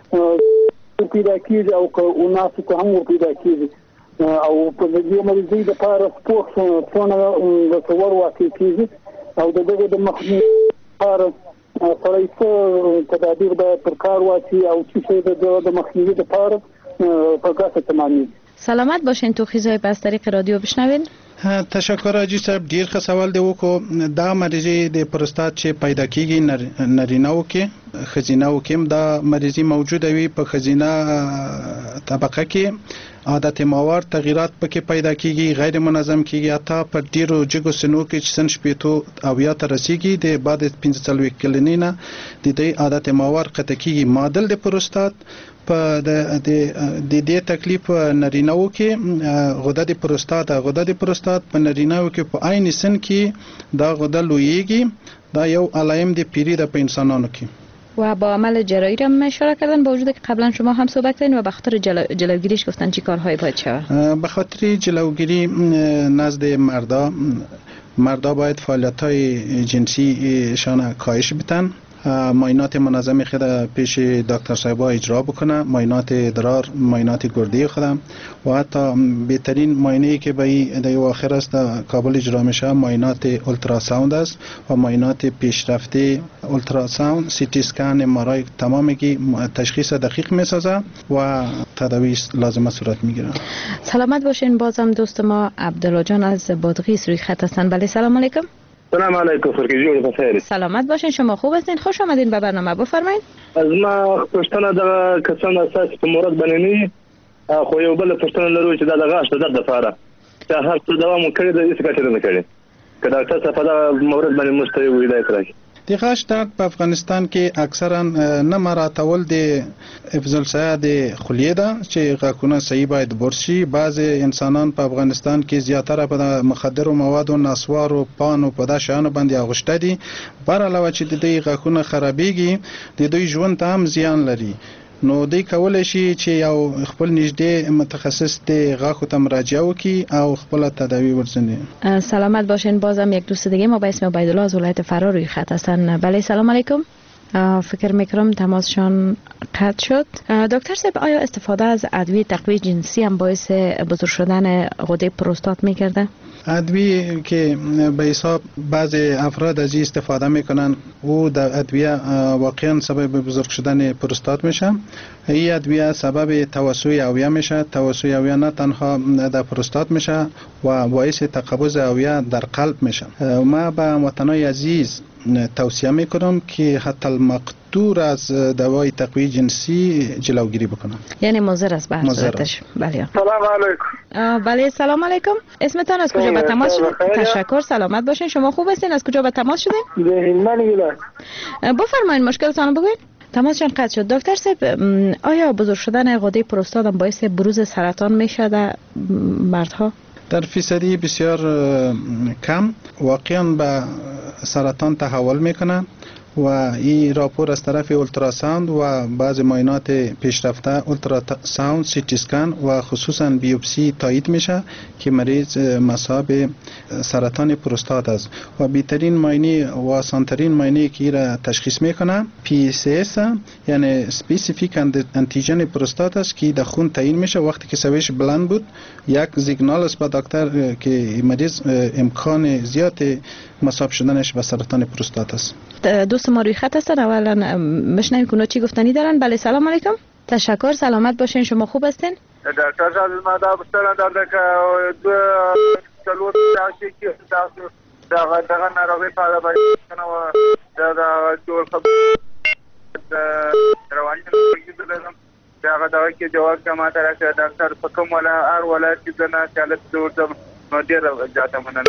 Speaker 8: پیدا کېږي او که ناسو ته هم پیدا کېږي او په دې مریضي دپاره سپوخ څونه ګټور واقع کېږي او د دغه د مخنیوي لپاره سړی څه تدابیر باید پر کار واچي او څه شی د مخنیوي لپاره په ګټه تمامېږي.
Speaker 23: سلامت باشین توخی صاحب. از طریق رادیو بشنوین.
Speaker 24: تشکر حاجی صاحب. ډیر ښه سوال دی وکړو. دا مریضي د پروستات چې پیدا کیږي نارینه‌و کې ښځینه‌و کې دا مریضي موجوده وي. په ښځینه طبقه کې عادت موارد تغیرات پکې پیدا کیږي، غیر منظم کیږي، حتی په ډیرو جګو سنو کې چې سن شپېتو او یا ته رسیږي د بعد 45 کلنۍ نه د دې عادت موارد قطع کیږي. معادل د پروستات په د دې تکلیف نارینه‌و کې غده د پروستات په نارینه‌و کې په عین سن کې دا غده لویږي. دا یو علائم د پیری د په انسانانو کې
Speaker 23: و با عمل جراحی را اشاره کردن با وجود که قبلا شما هم صحبت کردین و به خاطر جلوگیریش گفتن چی کارهایی باید شود؟
Speaker 24: به خاطر جلوگیری نزد مردا باید فعالیت‌های جنسی شان کاهش بدن. معاینات منظم خود پیش دکتر صاحب اجرا بکنه، معاینات ادرار، معاینات گرده خودم و حتی بهترین معاینه‌ای که به در آخر است در کابل اجرا میشه معاینات اولتراساوند است و معاینات پیشرفته اولتراساوند، سی تی اسکن، ام آر آی تمامی تشخیص دقیق میسازه و تداوی لازمه صورت میگیره.
Speaker 23: سلامت باشین. بازم دوست ما عبدالله جان از بادغیس روی خط هستند. بله سلام علیکم.
Speaker 12: سلام علیکم. خیلی بخیر.
Speaker 23: سلامت باشین. شما خوب هستین؟ خوش آمدین به برنامه. بفرمایید.
Speaker 12: از ما پښتنه د کسان اساس په مورد باندې نه خو یو بل پښتنه لرو چې د غاښ د درد لپاره چې هر څه دوام کوي د هیڅ ګټه نه کوي. کله تاسو په دا مورد باندې مستوي ویلای کړئ.
Speaker 24: د غاښ درد په افغانستان کې اکثرا نه مراتول د افضل سایه د خلیه ده چې غاښونه صحیح باید برشي. بعض انسانان په افغانستان کې زیاتره په مخدرو موادو، نسوارو، پانو په داسې شیانو باندې اغوشته دي. بهر علاوه چې د دې غاښونه خرابېږي د دوی ژوند ته هم زیان لري. نو دوی کولای شي چې یو خپل نږدې متخصص د غاښو ته مراجعه وکړي او خپل تداوی ورزنی.
Speaker 23: سلامت باشین. بازم یک دوست دیگه ما به اسم عبیدالله از ولایت فرا روی خط هستن. بله سلام علیکم. فکر میکنم تماسشان قطع شد. دکتر صاحب آیا استفاده از ادویه تقویت جنسی هم باعث بزرگ شدن غده پروستات میکرده؟
Speaker 24: ادویه که به حساب بعض افراد از استفاده میکنن او در ادویه واقعا سبب بزرگ شدن پروستات میشه. این ادویه سبب توسع اویه میشه. توسع اویه نه تنها در پروستات میشه و باعث تقبض اویه در قلب میشه. ما به وطنای عزیز توصیه میکنم که حتی المقدور از دوای تقویت جنسی جلوگیری بکنم.
Speaker 23: یعنی مضر است به صورتش. بله.
Speaker 12: سلام علیکم.
Speaker 23: بله سلام علیکم. اسمتان از کجا به تماس شدین؟ تشکر. سلامت باشین. شما خوب هستین؟ از کجا به تماس شدین؟
Speaker 12: من ولایت.
Speaker 23: بفرمایید مشکلتان بگوید. تماسشان قطع شد. دکتر صاحب آیا بزرگ شدن غده پروستات هم باعث بروز سرطان میشه در مردها؟
Speaker 24: در فیصدی بسیار کم واقعا به سرطان تحول میکنه و این راپور از طرف اولتراساوند و بعض معاینات پیشرفته اولتراساوند، سی تی اسکن و خصوصا بیوپسی تایید میشه که مریض مصاب سرطان پروستات است و بهترین معاینه و آسانترین معاینه که را تشخیص میکنه پی سی اس یعنی اسپسیفیک انتیجن پروستات است که در خون تعیین میشه. وقتی که سویش بلند بود یک سیگنال است به دکتر که مریض امکان زیاد مصاب شدنش به سرطان پروستات است.
Speaker 23: دوست ما روی خط هستن، اولا مشنویم که چی گفتنی دارن. بله سلام علیکم. تشکر، سلامت باشین، شما خوب هستین؟
Speaker 3: دکتر صاحب ما دا بستر در که دو سلوت داشتی که دغه ناروغي په اړه باندې نو دا جوړ خبر رواني کېدل دا کې جواب کما تر چې ډاکټر په کوم ولا ار ولا چې نه چالت جوړ نو ډیر جاته مننه.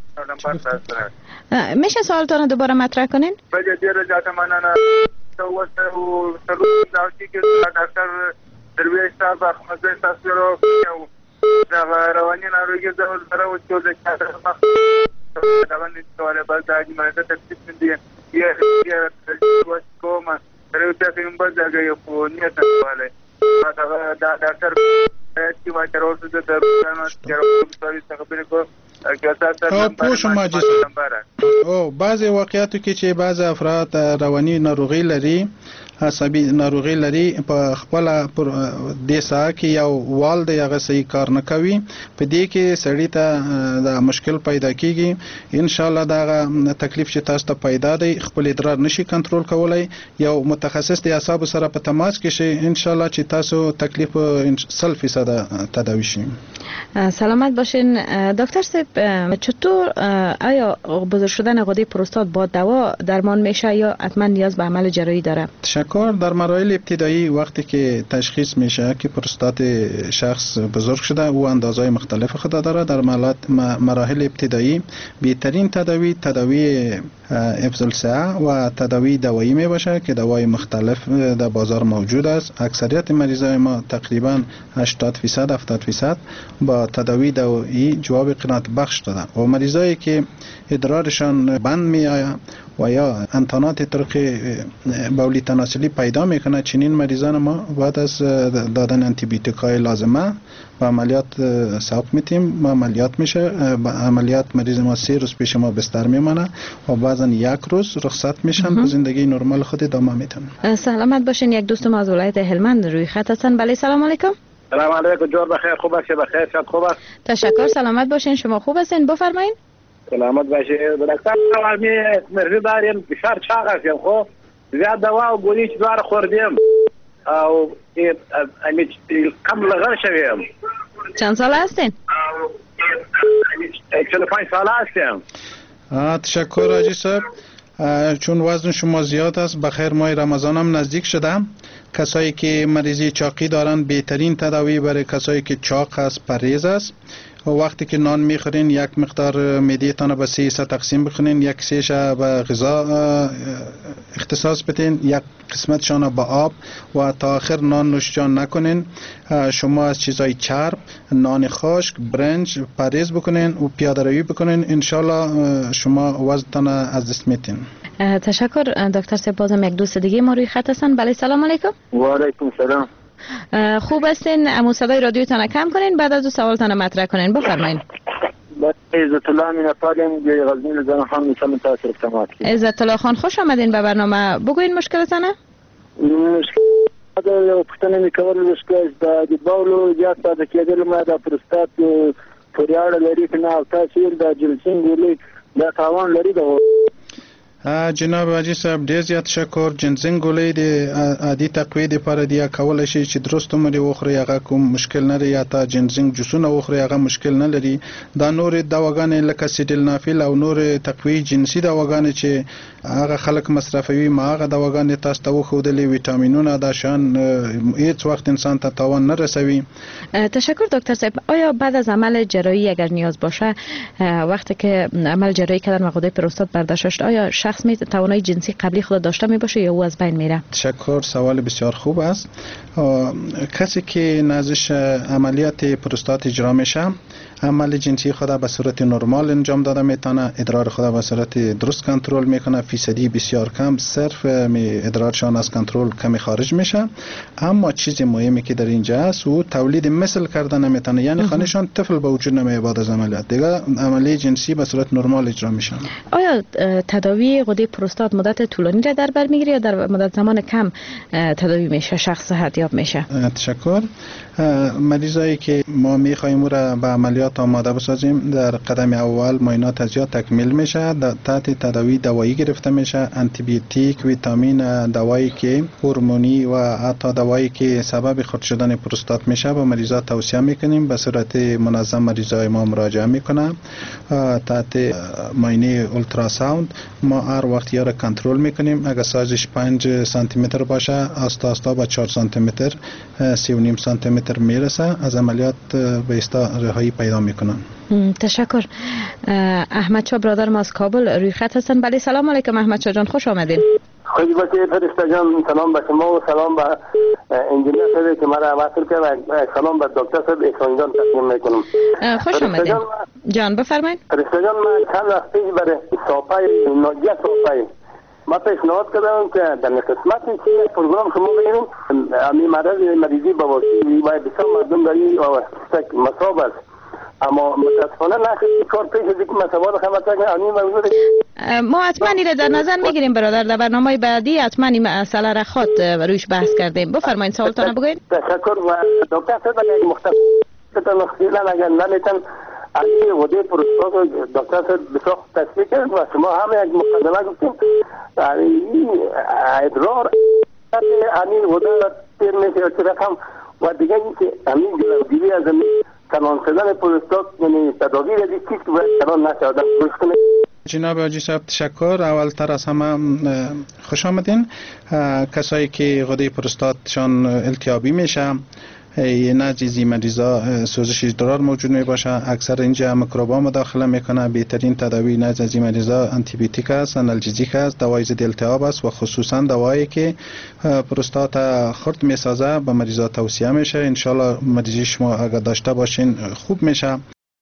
Speaker 23: میشه سوالتون دوباره مطرح کنین؟
Speaker 3: بله ډیر جاته مننه. تو سلوت داشتی که ډاکټر درویش صاحب احمد تاسو دا رواني ناروغي زول سره و چې دا دا باندې سواله بل دا چې ماته تکلیف دي یا کوم تر څو چې موږ ځای یو په نیت سواله دا ډاکټر چې ما تر اوسه د پلانو سره خبرې کو
Speaker 24: او بعض واقعیاتو کې چې بعض افراد رواني ناروغي لري، عصبي ناروغي لري، په خپل پر د ساه کې یو وال د هغه صحیح کار نه کوي، په دې کې سړی ته د مشکل پیدا کیږي. ان شاء الله دا تکلیف چې تاسو ته پیدا دی خپل ادرار نشي کنټرول کولای، یو متخصص د اعصاب سره په تماس کې شي، ان شاء الله چې تاسو تکلیف 100% تداوی شي.
Speaker 23: سلامت باشین دکتر صاحب. چطور آیا بزرگ شدن غده پروستات با دوا درمان میشه یا حتما نیاز به عمل جراحی داره؟
Speaker 24: تشکر. در مراحل ابتدایی وقتی که تشخیص میشه که پروستات شخص بزرگ شده او اندازهای مختلف خود داره. در مراحل ابتدایی بهترین تداوی حفظ الصحه و تداوی دوایی می باشه که دوای مختلف در بازار موجود است. اکثریت مریضای ما تقریبا 80% 70% با تداوی دوایی جواب قناعت بخش دادن و مریضایی که ادرارشان بند می آید و یا انتانات طرق بولی تناسلی پیدا میکنه، چنین مریضان ما بعد از دادن انتیبیوتیکای لازمه و عملیات سوق میتیم، عملیات میشه. عملیات مریض ما 3 روز پیش ما بستر میمانه و بعضا 1 روز رخصت میشن و زندگی نرمال خود ادامه میدن.
Speaker 23: سلامت باشین. یک دوست ما از ولایت هلمند روی خط هستن. بله سلام علیکم.
Speaker 10: سلام علیکم. جور بخیر، خوب هستی؟ بخیر، شاد خوب است.
Speaker 23: تشکر، سلامت باشین، شما خوب هستین؟ بفرمایید.
Speaker 10: سلامت باشید. دکتر مرزی داریم، فشار چاق هستیم، خب زیاد دوا و گولی چې دوار خوردیم او کم لغر شویم.
Speaker 23: چند ساله هستین؟
Speaker 10: 45 ساله هستیم.
Speaker 24: تشکر حاجی صاحب. چون وزن شما زیاد است، بخیر ماه رمضان هم نزدیک شده. کسایی که مریضی چاقی دارن بهترین تداوی برای کسایی که چاق است پرهیز است. و وقتی که نان میخورین یک مقدار معده‌تان به 3 حصه تقسیم بکنین، یک حصه‌اش به غذا اختصاص بدین، یک قسمتشان به آب و تا آخر نان نوشجان نکنین. شما از چیزای چرب، نان خشک، برنج پرهیز بکنین و پیاده روی بکنین، ان شاء الله شما وزنتان از دست میتین.
Speaker 23: تشکر دکتر صاحب. بازم یک دوست دیگه ما روی خط هستن. بله سلام علیکم.
Speaker 10: و علیکم سلام.
Speaker 23: خوب هستین؟ امو صدای رادیوتان کم کنین بعد از سوالتان مطرح کنین. بفرمایید.
Speaker 10: عزت الله من پالم غزنی زن خان میسم تاثیر تماس.
Speaker 23: عزت الله خان خوش آمدین به برنامه. بگوین مشکلتانه؟
Speaker 10: مشکل دا پښتنه میکول مشکل د باولو یا د کېدل ما د پروستات پریاړه لري کنه تاسو د جلسین ګولې د تاوان لري د
Speaker 24: جناب حاجی صاحب ډیر زیات تشکر. جنزنګ ګولې د عادي تقوی د لپاره دی کول شي چې درست عمر وخوري، هغه کوم مشکل نه لري. یا تا جنزنګ جوسونه وخوري هغه مشکل نه لري. دا نور دواګانې لکه سیډلنافیل او نور تقوی جنسي دواګانې چې هغه خلک مصرفوي، ما هغه دواګانې تاسو ته وښودلې، ویټامینونه دا شان هیڅ وخت انسان ته تاوان نه رسوي.
Speaker 23: تشکر دکتر صاحب. آیا بعد از عمل جراحی اگر نیاز باشه وقتی که عمل جراحی کردن و غده پروستات برداشت شد آیا شخص شخص می توانایی جنسی قبلی خود داشته می باشه یا او از بین میره؟
Speaker 24: تشکر، سوال بسیار خوب است. کسی که نزدش عملیات پروستات اجرا میشه عمل جنسی خود به صورت نرمال انجام داده میتونه، ادرار خود به صورت درست کنترل میکنه، فیصدی بسیار کم صرف ادرارشان از کنترل کمی خارج میشه. اما چیز مهمی که در اینجا است او تولید مثل کردن نمیتونه، یعنی خانهشان طفل به وجود نمیاد بعد از عملیات. دیگه عملیه جنسی به صورت نرمال اجرا میشه.
Speaker 23: آیا تداوی غده پروستات مدت طولانی را در بر میگیره یا در مدت زمان کم تداوی میشه شخص صحتیاب میشه؟
Speaker 24: تشکر. مریضایی که ما میخوایم او را به عملیات آماده بسازیم در قدم اول معاینات از تکمیل میشه، تحت تداوی دوایی گرفته میشه، آنتی بیوتیک، ویتامین، دوایی که هورمونی و حتی دوایی که سبب خرد شدن پروستات میشه به مریضا توصیه میکنیم. به صورت منظم مریضای ما مراجعه میکنه، تحت معاینه اولتراساوند ما هر وقت یا را کنترل میکنیم. اگر سایزش 5 سانتی متر باشه آستا آستا با 4 سانتی متر 3.5 سانتی متر میرسه، از عملیات به استا رهایی پیدا میکنن.
Speaker 23: تشکر. احمد شاه برادر ما از کابل روی خط هستن. بله سلام علیکم احمد شاه جان، خوش آمدین.
Speaker 14: خوش باشید فرشته جان، سلام به شما و سلام به انجینیر صاحب که مرا وصل کرد و سلام به دکتر صاحب احسان جان تقدیم میکنم.
Speaker 23: خوش آمدین جان، بفرمایید.
Speaker 14: فرشته جان من چند وقت پیش برای صافای ناجیه صافای ما پیشنهاد کردم که در قسمتی که پروگرام شما بگیریم امی مریضی بواسیر و بسیار مردم داری مصاب است، اما متاسفانه نخیلی کار پیش از که مسابقه خدمت کنم.
Speaker 23: ما حتما این در نظر میگیریم برادر، در برنامه بعدی حتما این مسئله را خود رویش بحث کردیم. بفرمایید سوالتان بگوین.
Speaker 14: تشکر. و دکتر صاحب مختصر اگر نمیتن علی غده پروستات دکتر صاحب بسیار تصفیه کرد و شما هم یک مقدمه گفتیم ادرار همین غده تیر میشه چه رقم و دیگه این که همین جلوگیری از کلان شدن پروستات یعنی تداوی را دیگه چیست که باید کلان نشه آدم روش کنه.
Speaker 24: جناب حاجی صاحب تشکر. اولتر از همه خوش آمدین. کسایی که غده پروستاتشان التهابی میشه نزدیزی مریضا سوزش ادرار موجود می باشه، اکثر اینجا میکروبا مداخله میکنه. بهترین تداوی نزدیزی مریضا آنتی بیوتیک است، آنالژیک است، دوای ضد التهاب است و خصوصا دوایی که پروستات خرد میسازه به مریضا توصیه میشه. ان شاء الله مریضی شما اگر داشته باشین خوب میشه.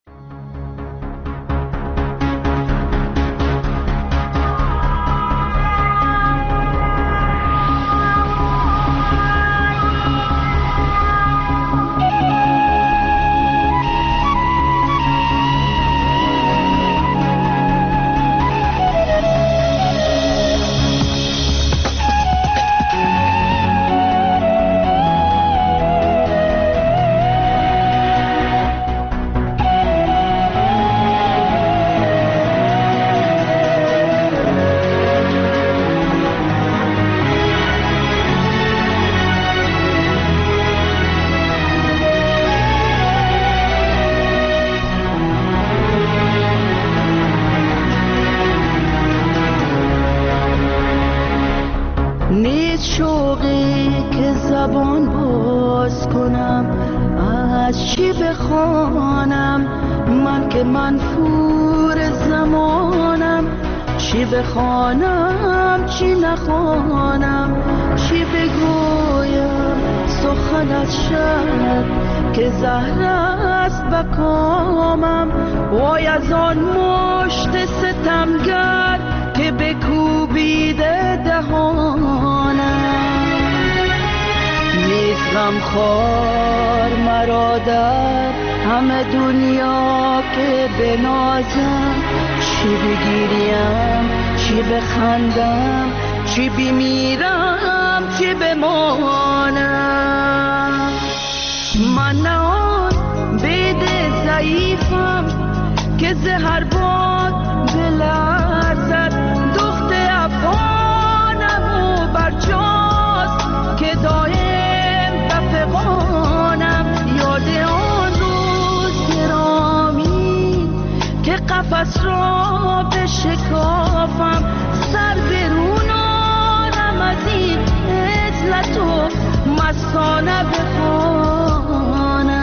Speaker 15: بخوانم چی نخوانم، چی بگویم سخنت شد که زهر است به کامم. وای از آن مشت ستمگر که بکوبیده دهانم. نیست غمخوار مرا در همه دنیا که بنازم، چی بگیریم چی بخندم، چی بمیرم چی بمانم. من نه آن بید ضعیفم که زهر باد بلرزد، دخت افغانم و برجاست که دایم بفغانم. یاد آن روز گرامی که قفس را بشکافم، سر برونانم از این عزلت و مستانه بخوانم.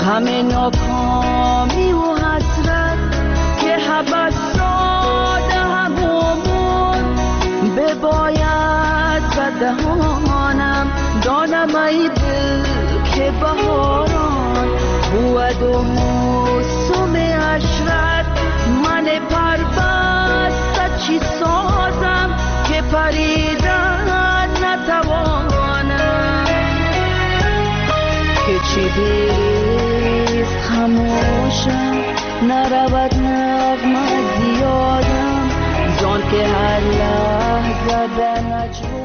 Speaker 15: غم ناکامی و حسرت که حبسات همومون بباید و دهانم دانم ای دل که بهاران بود و موسم عشرت من پربست چی سازم که پریدن نتوانم که چی دیست خموشم نرود نغمه زیادم زان که هر لحظه به نجوم